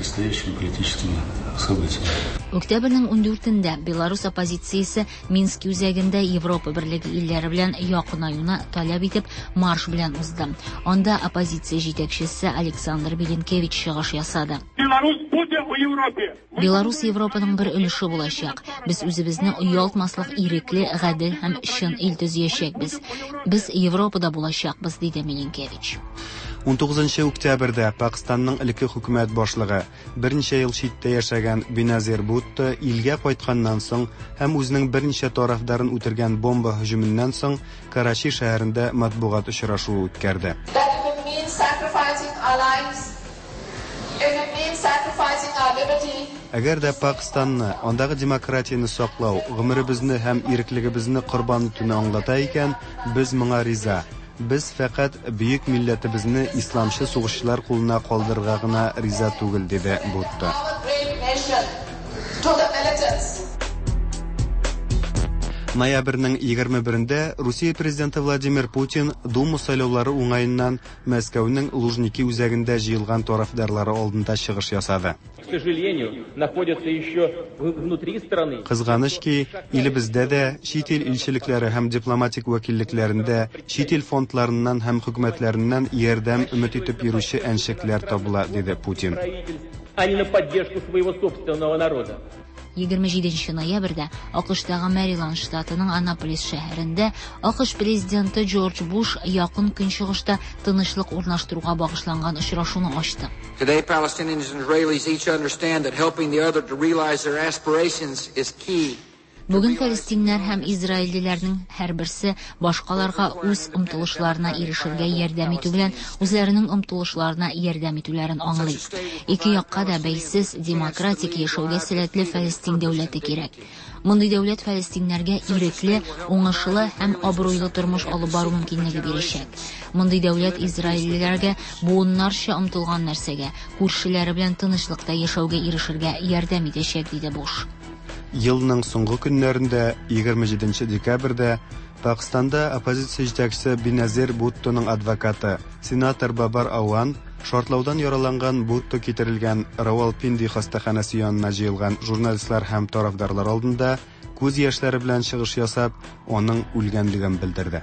Октябрьнең ундүртендә Беларусь оппозициясе Минск үзәгендә Европа Берлеге илләре белән якынаюны таләп итеп марш белән узды. Анда оппозиция җитәкчесе Александр Беленкевич чыгыш ясады. Беларусь Европаның бер өлеше булачак. Без үзебезне оялтмаслык ирекле, гадел һәм чын ил төзиячәкбез. Без Европада булачакбыз, диде Беленкевич. он тугызынчы октябрьдә Пакистанның элекке хөкүмәт башлыгы берничә ел читтә яшәгән Беназир Бутто илгә кайтканнан соң һәм үзенең берничә тарафдарын үтергән бомба һөҗүменнән соң Карачи шәһәрендә матбугат очрашуы үткәрде. Әгәр дә Пакистанны, андагы демократияны саклау, гомеребезне һәм иреклегебезне корбан итүне аңлата икән, без моңа риза. Без фәкать бөек милләтебезне исламчы сугышчылар кулына калдырырга гына риза түгел, диде Бутто. Ноябрьнең егерме берендә Русия президенты Владимир Путин Дума сайлаулары уңаеннан Мәскәүнең Лужники үзәгендә җыелган тарафдарлары алдында чыгыш ясады. Кызганыч ки, илебездә дә чит ил илчелекләре һәм дипломатик вәкиллекләрендә чит ил фондларыннан һәм хөкүмәтләреннән ярдәм өмет итеп йөрүче әншекләр табыла, диде Путин. егерме җиденче ноябрьдә АКШтагы Мэриленд штатының Анаполис шәһәрендә АКШ президенты Джордж Буш якын көнчыгышта тынычлык урнаштыруга багышланган очрашуны ачты. Today Palestinians and Israelis each understand that helping the other to realize their aspirations is key. Бүген фәлестиннәр һәм израильлеләрнең һәрберсе башкаларга үз омтылышларына ирешергә ярдәм итү белән үзләренең омтылышларына ярдәм итүләрен аңлый. Ике якка да бәйсез демократик яшәүгә сәләтле Фәлестин дәүләте кирәк. Мондый дәүләт фәлестиннәргә ирекле, уңышлы һәм абруйлы тормыш алып бару мөмкинлеге бирәчәк. Мондый дәүләт израильлеләргә буыннарча омтылган нәрсәгә, күршеләре белән тынычлыкта яшәүгә ирешергә ярдәм итәчәк, диде Буш. Елның соңгы көннәрендә егерме җиденче декабрьдә Пакистанда оппозиция җитәкчесе Беназир Буттоның адвокаты, сенатор Бабар Ауан шартлаудан яраланган Бутто китерелгән Равалпинди хастаханәсе янына җыелган журналистлар һәм тарафдарлар алдында күз яшьләре белән чыгыш ясап, аның үлгәнлеген белдерде.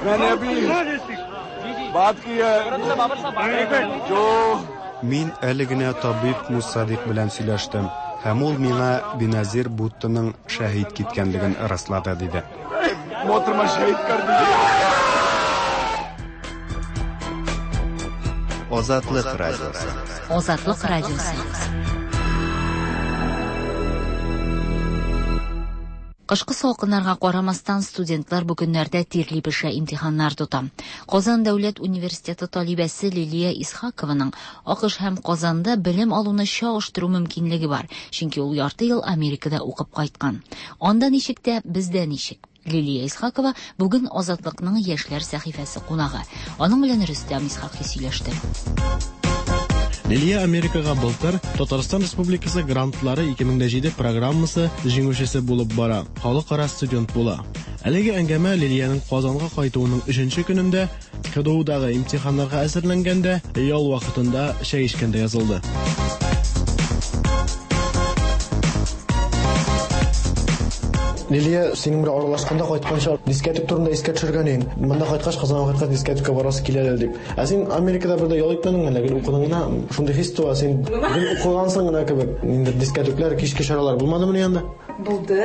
Мин әле генә табиб Мусадик белән сөйләштем. Һәм ул миңа Беназир Буттоның шәһид киткәнлеген раслады, диде. Азатлык радиосы. Азатлык радиосы. Кышкы салкыннарга карамастан студентлар бүгеннәрдә тирли пешә имтиханнар тота. Казан дәүләт университеты талибәсе Лилия Исхакованың АКШ һәм Казанда белем алуны чагыштыру мөмкинлеге бар, чөнки ул ярты ел Америкада укып кайткан. Анда ничек тә, бездә ничек? Лилия Исхакова бүген Азатлыкның яшьләр сәхифәсе кунагы. Аның белән Рөстәм Исхакый сөйләште. Лилия Америкага былтыр Татарстан Республикасы грантлары ике мең җиде программасы җиңүчесе булып бара. Халыкара студент була. Әлеге әңгәмә Лилияның Казанга кайтуының өченче көнендә КДУдагы имтиханнарга әзерләнгәндә ял вакытында чәй эчкәндә язылды. Лилия, синең белән аралашканда кайтканча дискетик турында искә төшергән идең. Монда кайткач Казанга кайткач дискетикка барасы киләләр дип. Ә син Америкада бер дә ял итмәдеңме, ләкин укыдың гына, шундый хис туа, син укыгансың гына кебек. Инде дискетиклар, кичке чаралар булмадымы янда? Булды.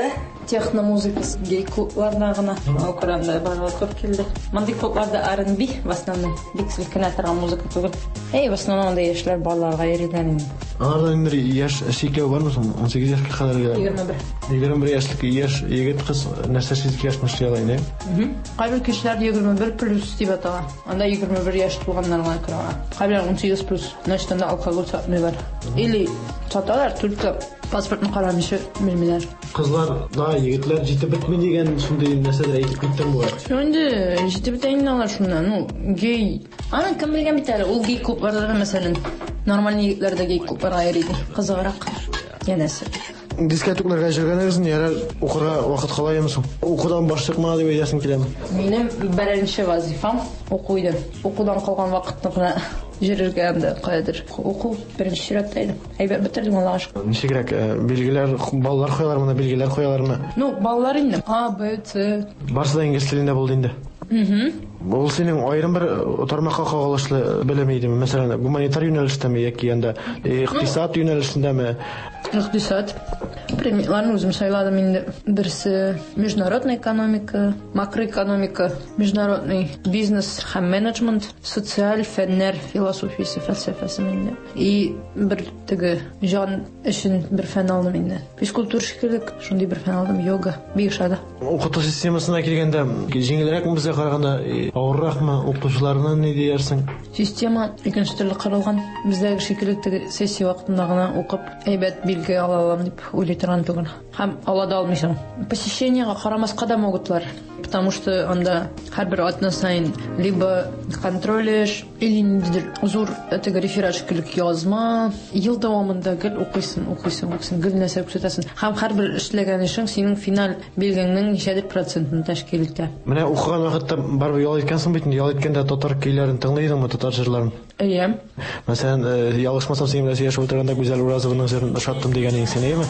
техно музыка, гей клубларына гына Украинада барып көп келди. Мындай клубларда ар энд би в основном бик силкенә торган музыка түгел. Эй, в основном да яшьләр балаларга йөргән. Аларда инде яшь шикәү бармы соң? он сигез яшькә кадәр. егерме бер. егерме бер яшьлек яшь егет кыз нәрсә сизгәч мышлый ала инде. Мм. Кайбер кешеләр егерме бер плюс дип атала. Анда егерме бер яшь тулганнарга керә. Кайбер он сигез плюс. Значит, анда алкоголь сатмыйлар. Или саталар, только паспортны карамыйча белмиләр. Кызлар да егетләр җитеп бетми дигән шундый нәрсәләр әйтеп киттем бу. Шунда җитеп бетәйин алар шунда. Ну, гей. Аны кем белгән бит әле? Ул гей клубларда мәсәлән нормаль егетләрдә гей клубларга йөри. Кызыграк. Янәсе. Дискотекларга җөргәнегез ярар укырга вакыт калаймы соң? Укудан башлыкма дип әйтәсең киләме? Минем беренче вазифам уку иде. Укудан калган вакытны гына җөрергә анда кайдыр. Уку беренче чиратта иде. Әйбәт бетердем Аллага шөкер. Ничегрәк белгеләр, балалар коялар моны белгеләр коялармы? Ну, балалар инде. А, Б, С. Барсы да инглиз телендә булды инде. Мм. Ул синең аерым бер тармакка кагылышлы белем идеме? Мәсәлән, гуманитар юнәлештәме яки янда икътисад юнәлешендәме? Икътисад. Предметларны үзем сайладым инде. Берсе международная экономика, макроэкономика, международный бизнес һәм менеджмент, социаль фәннәр, философиясе, фәлсәфәсе инде. И бер теге җан өчен бер фән алдым инде. Физкультурщиклек, шундый бер фән алдым, йога, бишада. Укыту системасына килгәндә, җиңелрәк безгә караганда авырракмы укытучыларны ни диярсең? Система икенче төрле корылган. Бездәге шикелле теге сессия вакытында гына укып, әйбәт билге ала алам дип уйлыйм түгел. Һәм ала да алмыйсың. Посещениегә карамаска да могутлар. Потому что анда һәрбер атна сайын либо контролеш, или ниндидер зур теге реферат шикелле язма, ел дәвамында гел укыйсың, укыйсың, укыйсың, гел нәрсә күрсәтәсең. Һәм һәрбер эшләгән эшең синең финал билгеңнең ничәдер процентын тәшкил итә. Менә укыган вакытта барып ял иткәнсең бит, ял иткәндә татар көйләрен тыңлыйсыңмы, татар җырларын? Әйе. Мәсәлән, ялгышмасам син белән яшәп утырганда Гүзәл Уразованың җырын ошаттым дигәнең син әйеме?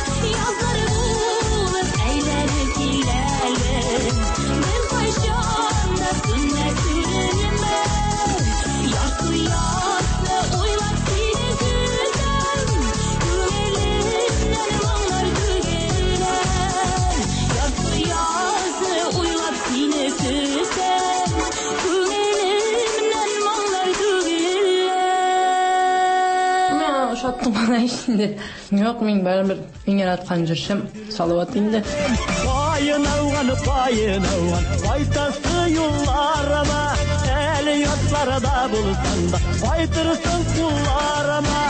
Yok, min baribir eng yaratgan jirshim Salovat inде. Bayın avğanı bayın avğan, baytası yollarıma, eli yatlarda bulsan da, baytırsın kullarıma.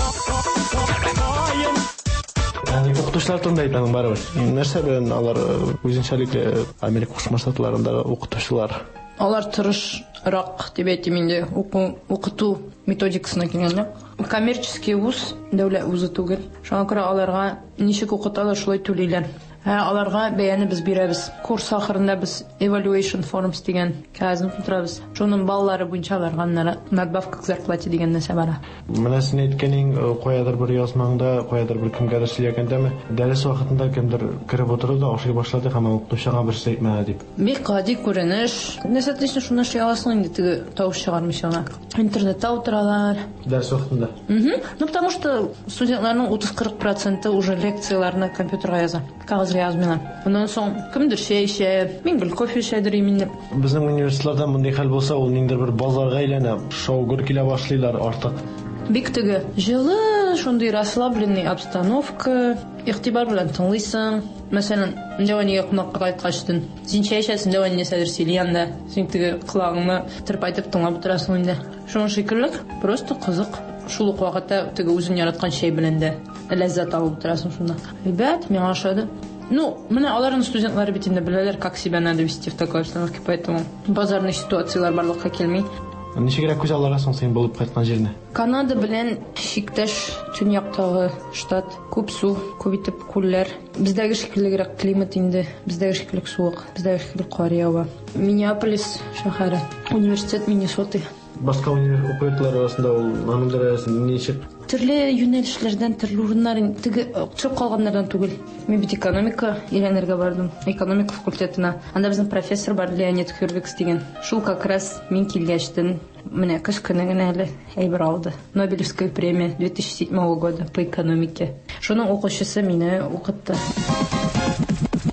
Yani укытучылар турында әйтәм барыбер. Нәрсә белән алар үзенчәлекле Америка Кушма Штатларында укытучылар? Алар тырышрак дип әйтим инде, укыту методикасына килгәндә. Коммерческий вуз, дәүләт вузы түгел. Шуңа күрә аларга ничек укыталар шулай түлиләр. Һә аларга бәяне без бирәбез. Курс ахырында без evaluation forms дигән кәгазьне тутырабыз. Шуның баллары буенча аларга надбавка к зарплате дигән нәрсә бара. Менә син әйткәнең каядыр бер язмаңда, каядыр бер кемгәдер сөйләгәндәме, дәрес вакытында кемдер кереп утырды да ашый башлады һәм укытучыга бер сүз әйтмәде дип. Бик гади күренеш. Нәрсә тишне шуны эшли аласың инде теге тавыш чыгармыйча. Интернетта утыралар. Дәрес вакытында. Угу. Ну потому что студентларның утыз-кырык проценты уже лекцияларны компьютерга яза. Кәгазьгә язмыйлар. Ондан соң кемдер чәй эчә, мин гел кофе эчәдер инде. Безнең университетларда мондай хәл булса, ул ниндидер бер базарга әйләнә, шау-гөр килә башлыйлар артык. Бик теге җылы, шундый расслабленный обстановка, игътибар белән тыңлыйсың. Мәсәлән, Дәванигә кунакка кайткачтын. Син чәй эчәсең, Дәван нәрсәдер сөйләгәндә, син теге колагыңны тырпайтып тыңлап утырасың инде. Шуның шикеллек, просто кызык. Шул ук вакытта теге үзең яраткан чәй белән дә ләззәт алып утырасың шунда. Ребят, миңа ошады. Ну, менә аларның студентлары бит инде беләләр, как себя надо вести в такой обстановке, поэтому базарный ситуациялар барлыкка килми. Ничегрәк күз аларасың син булып кайткан җирне? Канада белән чиктәш төньяктагы штат, күп су, күп итеп күлләр. Бездәге шикеллерәк климат инде, бездәге шикеллек суык, бездәге шикеллек кар ява. Миннеаполис шәһәре, университет Миннесота. Башка университетлар арасында ул аның дәрәҗәсе ничек? Төрле юнәлешләрдән, төрле урыннардан, теге төшеп калганнардан түгел. Мин бит экономика өйрәнергә бардым, экономика факультетына. Анда безнең профессор бар, Леонид Хюрвикс дигән. Шул как раз мин килгәчтен менә кыш көне генә әле әйбер алды. Нобелевская премия две тысячи седьмого года по экономике. Шуның укучысы мине укытты.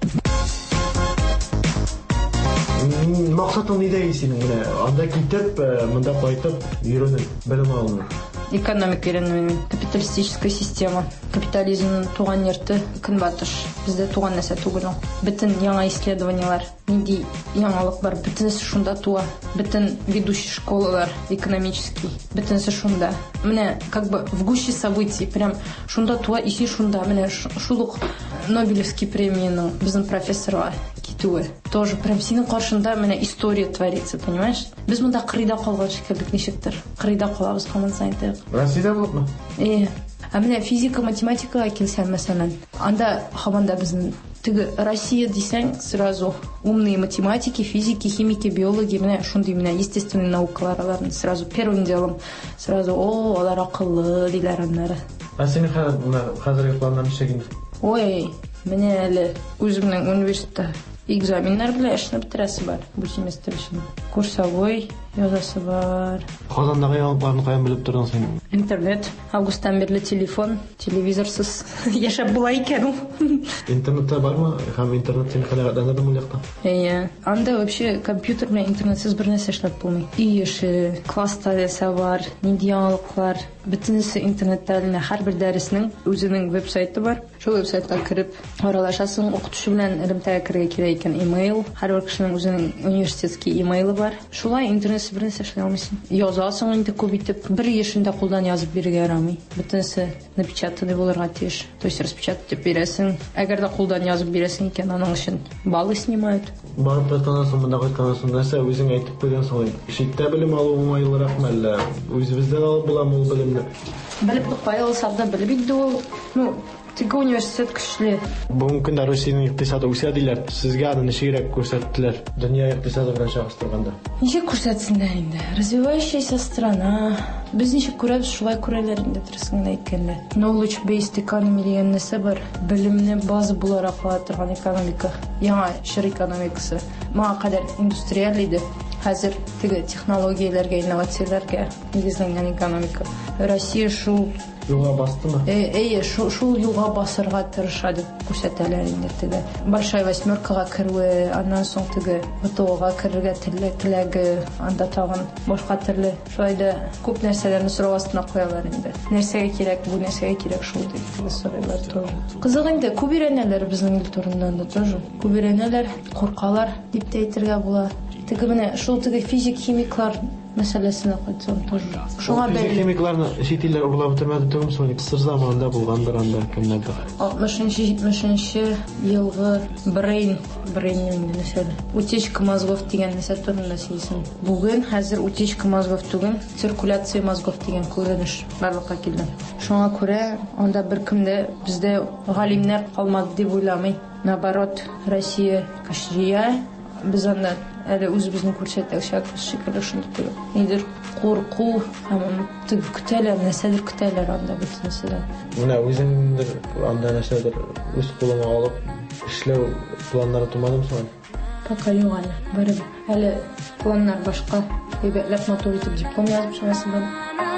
максатың неде синең менә анда китеп, монда кайтып йөрүнең, белем алуның. Экономика өйрәнү, капиталистическая система, капитализмның туган йорты көнбатыш. Бездә туган нәрсә түгел ул. Бөтен яңа исследованиялар, нинди яңалык бар, бөтенесе шунда туа. Бөтен ведущий школалар экономический, бөтенесе шунда. Менә как бы в гуще событий, прям шунда туа, иси шунда. Менә шул ук Нобелевский премияның безнең профессорга китүе. Тоже прям синең каршында менә история творится, понимаешь? Без монда кырыйда калган шикеллек ничектер. Кырыйда калабыз һаман сайын. Россиядә булыпмы? Э, а менә физика, математикага килсәң, мәсәлән, анда һаман да безнең теге Россия дисәң, сразу умные математики, физики, химики, биологи, менә шундый менә естественные наукалар аларны сразу первым делом сразу о, алар акыллы диләр аннары. А синең хәзерге планнарың ничек? Ой, менә әле үземнең университетта экзаменнар белән эшне бетерәсе бар бу семестр өчен. Курсовой язасы бар. Казандагы яңалыкларны каян белеп тордың син? Интернет, августтан бирле телефон, телевизорсыз яшәп була икән ул. Интернетта бармы? Һәм интернет син хәләгәтләнде бу якта? Әйе, анда вообще компьютер белән интернетсыз бер нәрсә эшләп булмый. И эше, класста нәрсә бар, нинди яңалыклар, бөтенесе интернетта генә һәрбер дәреснең үзенең веб-сайты бар. Шул веб-сайтка кирип аралашасың, укытучы белән элемтәгә керергә кирәк икән, имейл, һәрбер кешенең үзенең университетский имейлы бар. Шулай интернетсыз бер нәрсә эшләй алмыйсың. Язасың инде күп итеп, бер яшендә кулдан язып бирергә ярамый. Бөтенесе напечатанный булырга тиеш. То есть распечатать бирәсең. Әгәр дә кулдан язып бирәсең икән, аның өчен баллы снимают. Барып кайтканнан монда кайтканнан нәрсә үзең әйтеп куйган соң, шиттә белем алу уңайлыракмы әллә үзебездән алып буламы ул белемне? Белеп тукпай алсак да белеп инде ул. Ну, теге университет көчле. Бүгенге көндә Россиянең икътисады үсә диләр. Сезгә аны ничегрәк күрсәттеләр? Дөнья икътисады белән чагыштырганда. Ничек күрсәтсеннәр инде? Развивающаяся страна. Без ничек күрәбез, шулай күрәләр инде дөресен әйткәндә. Knowledge based economy дигән нәрсә бар. Белемне база буларак ала торган экономика. Яңа шәһәр экономикасы. Моңа кадәр индустриаль иде. Хәзер теге технологияләргә, инновацияләргә нигезләнгән экономика. Россия шул юлга бастымы? Әйе, шул шул юлга басырга тырыша дип күрсәтәләр инде теге. Большая восьмеркага керүе, аннан соң теге ВТОга керергә теләге, анда тагын башка төрле шулай күп нәрсәләрне сорау астына куялар инде. Нәрсәгә кирәк, бу нәрсәгә кирәк шул дип сорыйлар тоже. Кызык инде, күп өйрәнәләр безнең ил турында да тоже. Күп өйрәнәләр, куркалар дип тә әйтергә була. Теге менә шул теге физик химиклар мәсьәләсенә кайтсам тоже. Шуңа бәйле химикларны шитилләр урлап бетермәде түгелме соң? Кысыр заманда булгандыр анда кемнәрдер. алтмышынчы елгы брейн брейн нәрсә? Утечка мозгов дигән нәрсә турында сөйлисең. Бүген хәзер утечка мозгов түгел, циркуляция мозгов дигән күренеш барлыкка килде. Шуңа күрә анда беркемдә бездә галимнәр калмады дип уйламый. Наоборот, Россия көчле. Без анда әле үзебезнең күрсәтәчәк шикелле шундый. Нидер курку, һәм тик көтәләр, нәрсәдер көтәләр анда бөтенсәдә. Менә үзеңдер анда нәрсәдер үз кулыңа алып эшләү планнары тумадымы соң? Пока юк әле. Бер әле планнар башка. Әйбәтләп матур итеп диплом язып чыгасым бар.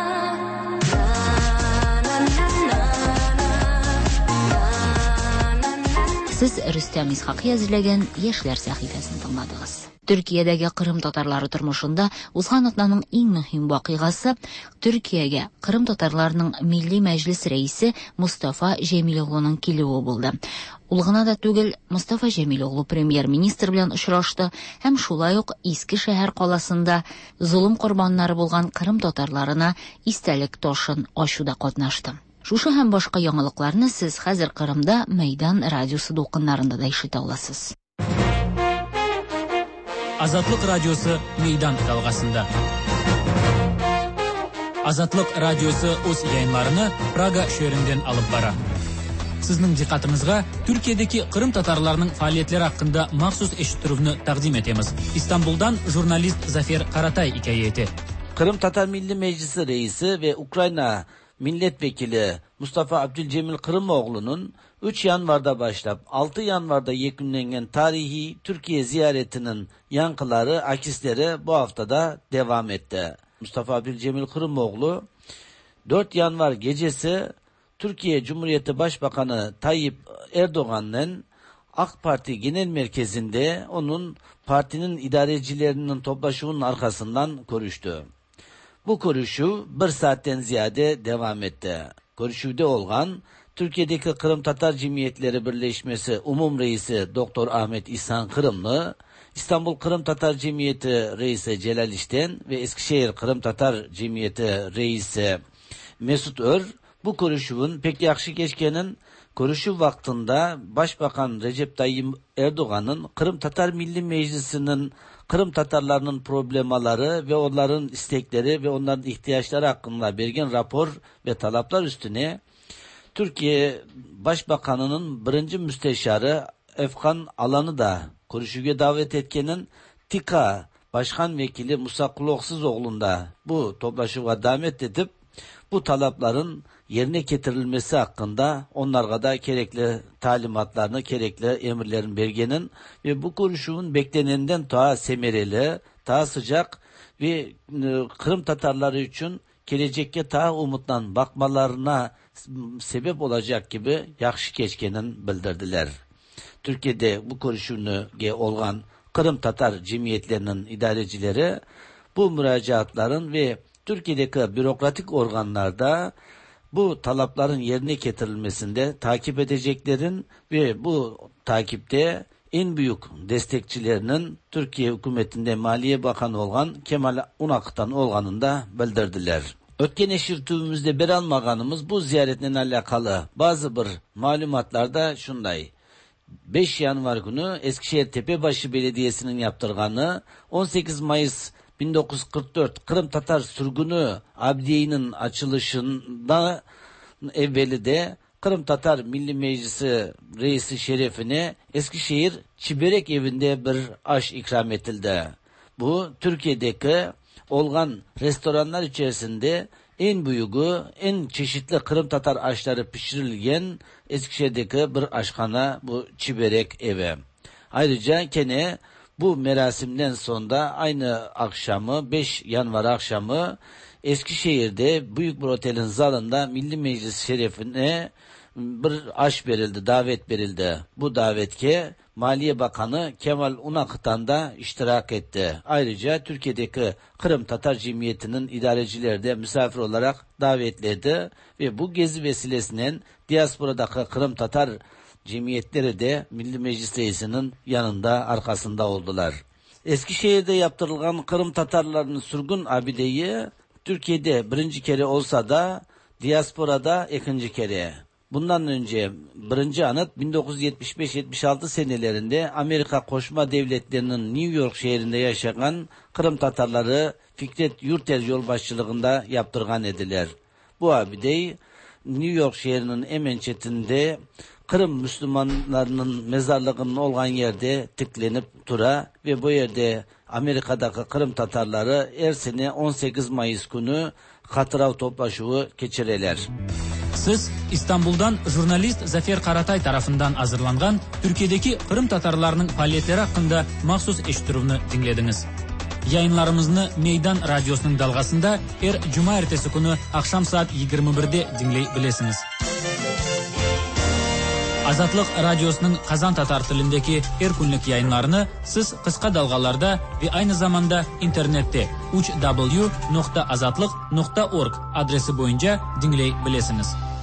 Сез Рөстәм Исхакый әзерләгән Яшьләр сәхифәсен тыңладыгыз. Төркиядәге Кырым татарлары тормышында узган атнаның иң мөһим вакыйгасы Төркиягә Кырым татарларының Милли Мәҗлес рәисе Мустафа Җәмил-оглуның килүе булды. Ул гына да түгел, Мустафа Җәмил-оглу премьер-министр белән очрашты һәм шулай ук Иске шәһәр каласында зулым корбаннары булган Кырым татарларына истәлек ташын ачуда катнашты. Шушы һәм башка яңалыкларны сез хәзер Кырымда Мәйдан радиосы дулкыннарында да ишетә аласыз. Азатлык радиосы Мәйдан талгасында. Азатлык радиосы үз яйыннарını Прага шәһәреннән алып бара. Сезнең диqqатыгызга Төркиядәге Кырым татарларының фәалиятләре хакында махсус эшиттүрүне тәкъдим итәбез. Истанбулдан журналист Зафер Каратай хикәяте. Kırım Tatar Milli Meclisi reisi ve Ukrayna milletvekili Mustafa Abdülcemil Kırımoğlu'nun üç yanvarda başlayıp altı yanvarda yekünlenen tarihi Türkiye ziyaretinin yankıları, akisleri bu haftada devam etti. Mustafa Abdülcemil Kırımoğlu dört yanvar gecesi Türkiye Cumhuriyeti Başbakanı Tayyip Erdoğan'ın AK Parti Genel Merkezi'nde onun partinin idarecilerinin toplaşımının arkasından konuştu. Bu konuşu bir saatten ziyade devam etti. Konuşuda olgan Türkiye'deki Kırım Tatar Cemiyetleri Birleşmesi Umum Reisi Doktor Ahmet İhsan Kırımlı, İstanbul Kırım Tatar Cemiyeti Reisi Celal İşten ve Eskişehir Kırım Tatar Cemiyeti Reisi Mesut Ör bu konuşuğun pek yakşı geçkenin konuşu vaktinde Başbakan Recep Tayyip Erdoğan'ın Kırım Tatar Milli Meclisi'nin Kırım Tatarlarının problemaları ve onların istekleri ve onların ihtiyaçları hakkında bergen rapor ve talaplar üstüne Türkiye Başbakanı'nın birinci müsteşarı Efkan Alan'ı da konuşuya davet etkenin TİKA Başkan Vekili Musa Kuloksuz-oğlu'nda bu toplaşıma davet edip bu talapların yerine getirilmesi hakkında onlara da gerekli talimatlarını, gerekli emirlerin bergenin ve bu konuşumun beklenenden daha semereli, daha sıcak ve Kırım Tatarları için gelecekke daha umutlan bakmalarına sebep olacak gibi yakşı geçkenin bildirdiler. Türkiye'de bu konuşunu olgan Kırım Tatar cemiyetlerinin idarecileri bu müracaatların ve Türkiye'deki bürokratik organlarda bu talapların yerine getirilmesinde takip edeceklerin ve bu takipte en büyük destekçilerinin Türkiye hükümetinde Maliye Bakanı olan Kemal Unak'tan olganını da bildirdiler. Ötken eşirtüğümüzde bir almaganımız bu ziyaretle alakalı bazı bir malumatlarda şunday. beş Yanvar günü Eskişehir Tepebaşı Belediyesi'nin yaptırganı on sekiz Mayıs bin dokuz yüz kırk dört Kırım Tatar sürgünü abdiyenin açılışında evveli de Kırım Tatar Milli Meclisi Reisi şerefine Eskişehir Çiberek evinde bir aş ikram edildi. Bu Türkiye'deki olgan restoranlar içerisinde en büyüğü, en çeşitli Kırım Tatar aşları pişirilgen Eskişehir'deki bir aşkhana bu Çiberek evi. Ayrıca gene bu merasimden sonra aynı akşamı beş Yanvar akşamı Eskişehir'de büyük bir otelin zalında Milli Meclis şerefine bir aş verildi, davet verildi. Bu davetke Maliye Bakanı Kemal Unak'tan da iştirak etti. Ayrıca Türkiye'deki Kırım Tatar Cemiyeti'nin idarecileri de misafir olarak davetledi ve bu gezi vesilesinden diasporadaki Kırım Tatar cemiyetleri de Milli Meclis Reisi'nin yanında, arkasında oldular. Eskişehir'de yaptırılan Kırım Tatarlarının sürgün abideyi Türkiye'de birinci kere olsa da diasporada ikinci kere. Bundan önce birinci anıt bin dokuz yüz yetmiş beş yetmiş altı senelerinde Amerika Koşma Devletleri'nin New York şehrinde yaşayan Kırım Tatarları Fikret Yurter yolbaşçılığında yaptırgan ediler. Bu abideyi New York şehrinin hemen çetinde Kırım Müslümanlarının mezarlığının olan yerde tıklanıp tura ve bu yerde Amerika'daki Kırım Tatarları her sene on sekiz Mayıs günü hatıra toplaşığı geçirirler. Siz İstanbul'dan jurnalist Zafer Karatay tarafından hazırlangan Türkiye'deki Kırım Tatarlarının faaliyetleri hakkında mahsus eşitiruvni dinlediniz. Yayınlarımızı Meydan Radyosu'nun dalgasında her Cuma ertesi günü akşam saat yigirma birde dinley bilesiniz. Azatlık Radyosu'nun Kazan Tatar tilindeki her günlük yayınlarını siz kısa dalgalarda ve aynı zamanda internette uch w nokta azatlık nokta org adresi boyunca dinley bilesiniz.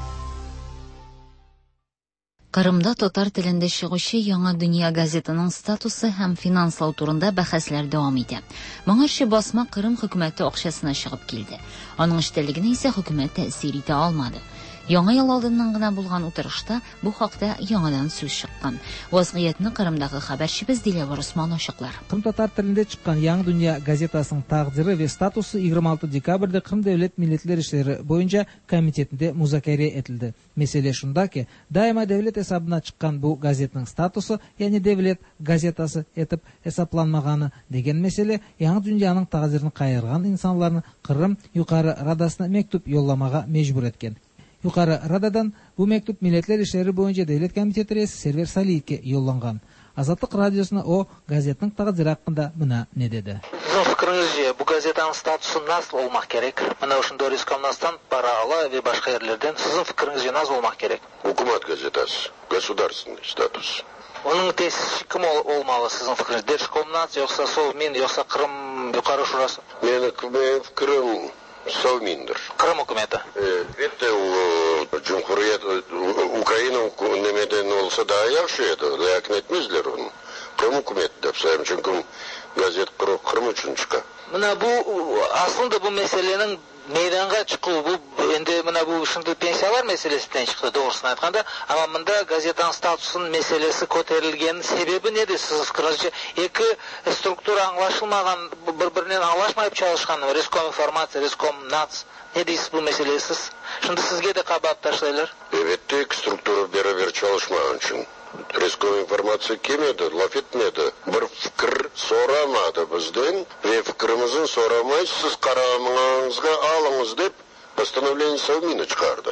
Kırımda Tatar tilinde çıgışı Яңа Dünya gazetinin statusu hem finanslау турында бәхәсләр дәвам итә. Моңарчы басма Кырым хөкүмәте акчасына чыгып килде. Аның эштәлегенә исә хөкүмәт тәэсир итә алмады. Яңа ел алдыннан гына булган утырышта бу хакта яңадан сүз чыккан. Вазгыятны Кырымдагы хәбәрчебез Диләвар Усман ачыклар. Кырым татар телендә чыккан Яңа Dünya газетасының тагдыры ва статусы егерме алты декабрьдә Кырым дәүләт милләтләр эшләре буенча комитетында музакирә этилде. Мәсьәлә шунда ки, даima дәүләт hesabına чыккан бу газетның статусы, ягъни дәүләт газетасы этеп хесапланмаганы дигән мәсьәлә Яңа Дөньяның тагдырын кайырган инсанларны Кырым юқары радасына мектуб йолламага мәҗбүр эткән. Yukarı Radadan bu mektup Milletler İşleri boyunca Devlet Komiteti Reisi Server Salih'e yollangan. Azatlık Radyosu'na o gazetin taqdiri hakkında buna ne dedi? Sizin fikriniizce bu gazetanın statusu nasıl olmak gerek? Mana uşun Doris Komnas'tan para ala ve başka yerlerden sizin fikriniizce nasıl olmak gerek? Hukumat gazetası, государственный статус. Оның тесіші кім олмалы сіздің пікіріңіз? Держкомнат, yoqsa Совмин, yoqsa Қырым Юқары Шурасы? Менің пікірім Совминдір. Қырым үкіметі? Әлбетте, Cumhuriyet Ukrayna немеден olsa daha yaxşı edi. Lakin etmezler onu. Қырым үкіметі деп sayım. Çünkü gazet Қырым үшін çıkar. Мына бұл aslında bu meselenin meydanға çıkуы бұл енді мына бұл шынды пенсиялар мәселесінен шықты doğrusunu айтқанда, ama мында газетаның статусының мәселесі көтерілгенінің себебі неде сіз пікіріңізше? Екі структура аңлашылмаған, бір-бірінен аңлашмайып çalışқан, Реском информация, Реском нац. Ne дейсіз бұл мәселесіз? Шынды сізге де қабат ташлайлар? Elbette iki strukturu beraber çalışmağın için. Reskom informatsiya kelmedi, laf etmedi. Bir fikir soramadı bizden ve fikrimizin soramay siz qaramağınızga alınız dep постановление Совмина çıkardı.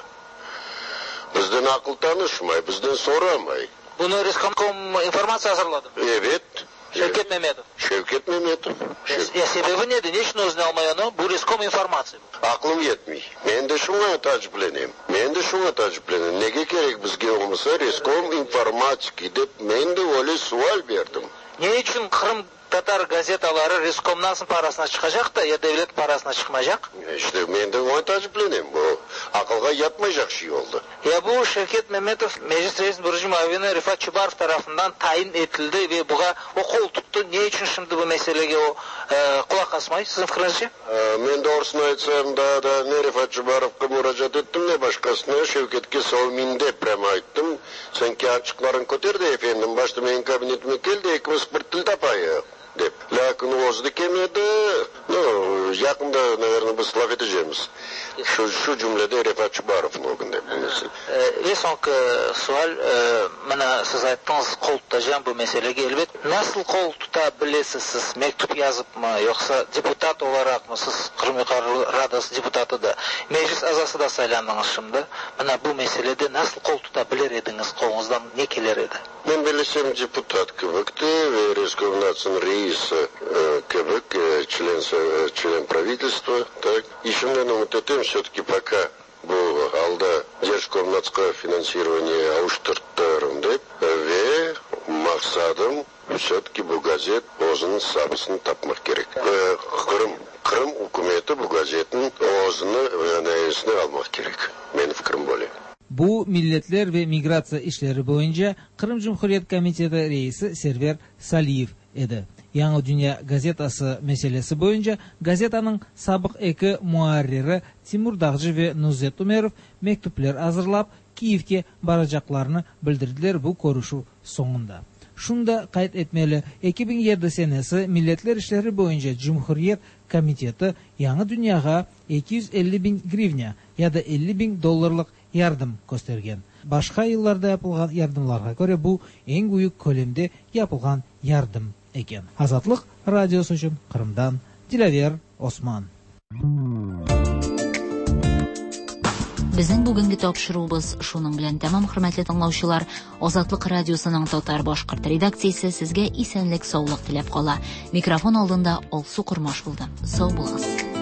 Bizden akıl tanışmay, bizden soramay. Bunu Reskom informatsiya hazırladı? Evet. Şevket Mehmetov. Şevket Mehmetov. Ya sebebi neydi? Niçin özüne almay onu? Bu Reskom informatsiya. Aklım yetmiyor. Ben de şuna tacipleneyim. Ben de şuna tacipleneyim. Nege gerek bizge olmasa Reskom informatik edip ben de öyle sual verdim. Ne için Kırım Tatar gazetaları Reskom'dan parasına çıkacak da ya devlet parasına çıkmayacak? İşte ben de ona tacipleneyim. Bu akılga yatmayacak şey oldu. Ya bu Şevket Mehmetov Meclis Reis Burcu Mavini Rifat Çubarov tarafından tayin edildi ve buğa o koltuktu. Ne için şimdi bu meselege o e, kulak asmayı? Sizin fikrinizce? E, ben doğrusunu aytsam daha da ne Rifat Çubarov'ga müracaat ettim ne başkasına Şevket'e Совминде prema ettim. Sen ki açıkların köterdi efendim. Başta benim kabinetime geldi. Ekimiz bir til tapayıq. Деп. Lakin o'zida kelmedi. Ну, yaqinda, наверное, biz laf edeceğimiz. Şu şu cümlede Rifat Çubarov'un o günde bilmesi. Ve sonki sual, mana siz aytdınız qo'l tutacağım bu meselege elbet. Nasıl qo'l tutabilirsiniz siz? Mektup yazıp mı yoksa deputat olarak mı siz Kırım Yuqori Radası deputatı da meclis azası da saylandınız şimdi. Mana bu meselede nasıl qo'l tutabilir ediniz? Qo'lingizdan ne keler edi? Ben bilesem deputat kibikti ve Reskомнатсының reisi kibik, член, член правительства. Так. Işimden umut ettim, все-таки пока bu alda Держкомнатска финансирование ауштырттырым деп ve maksadım все-таки bu gazet o'zini sabısını tapmak gerek. Kırım, Kırım hükümeti bu gazetin o'zini neyesini almak gerek. Benim fikrim böyle. Bu Milletler ve Migratsiya işleri boyunca Kırım Cumhuriyet Komiteti reisi Server Saliyev edi. Yangi Dünya gazetasi meselesi boyunca gazetanın sabık eki muarriri Timur Dağcı ve Nuzet Umerov mektuplar hazırlap Kiyev'ke baracaklarını bildirdiler bu koruşu sonunda. Şunda kayıt etmeli iki bin yedi senesi Milletler işleri boyunca Cumhuriyet Komiteti Yangi Dünya'ga iki yüz elli bin grivnya ya da elli bin dollarlık yardım göstergen. Başka yıllarda yapılgan yardımlarga göre bu en büyük kolemde yapılgan yardım eken. Azatlık radyosu için Kırım'dan Dilaver Osman. Bizning bugungi topshiruvimiz shuning bilan tamam, hurmatli tinglovchilar. Ozodlik radiosining Totar boshqirt redaksiyasi sizga esenlik, sog'lik tilab qola. Mikrofon oldinda Olsu Qurmosh bo'ldi. Sog' bo'linglar.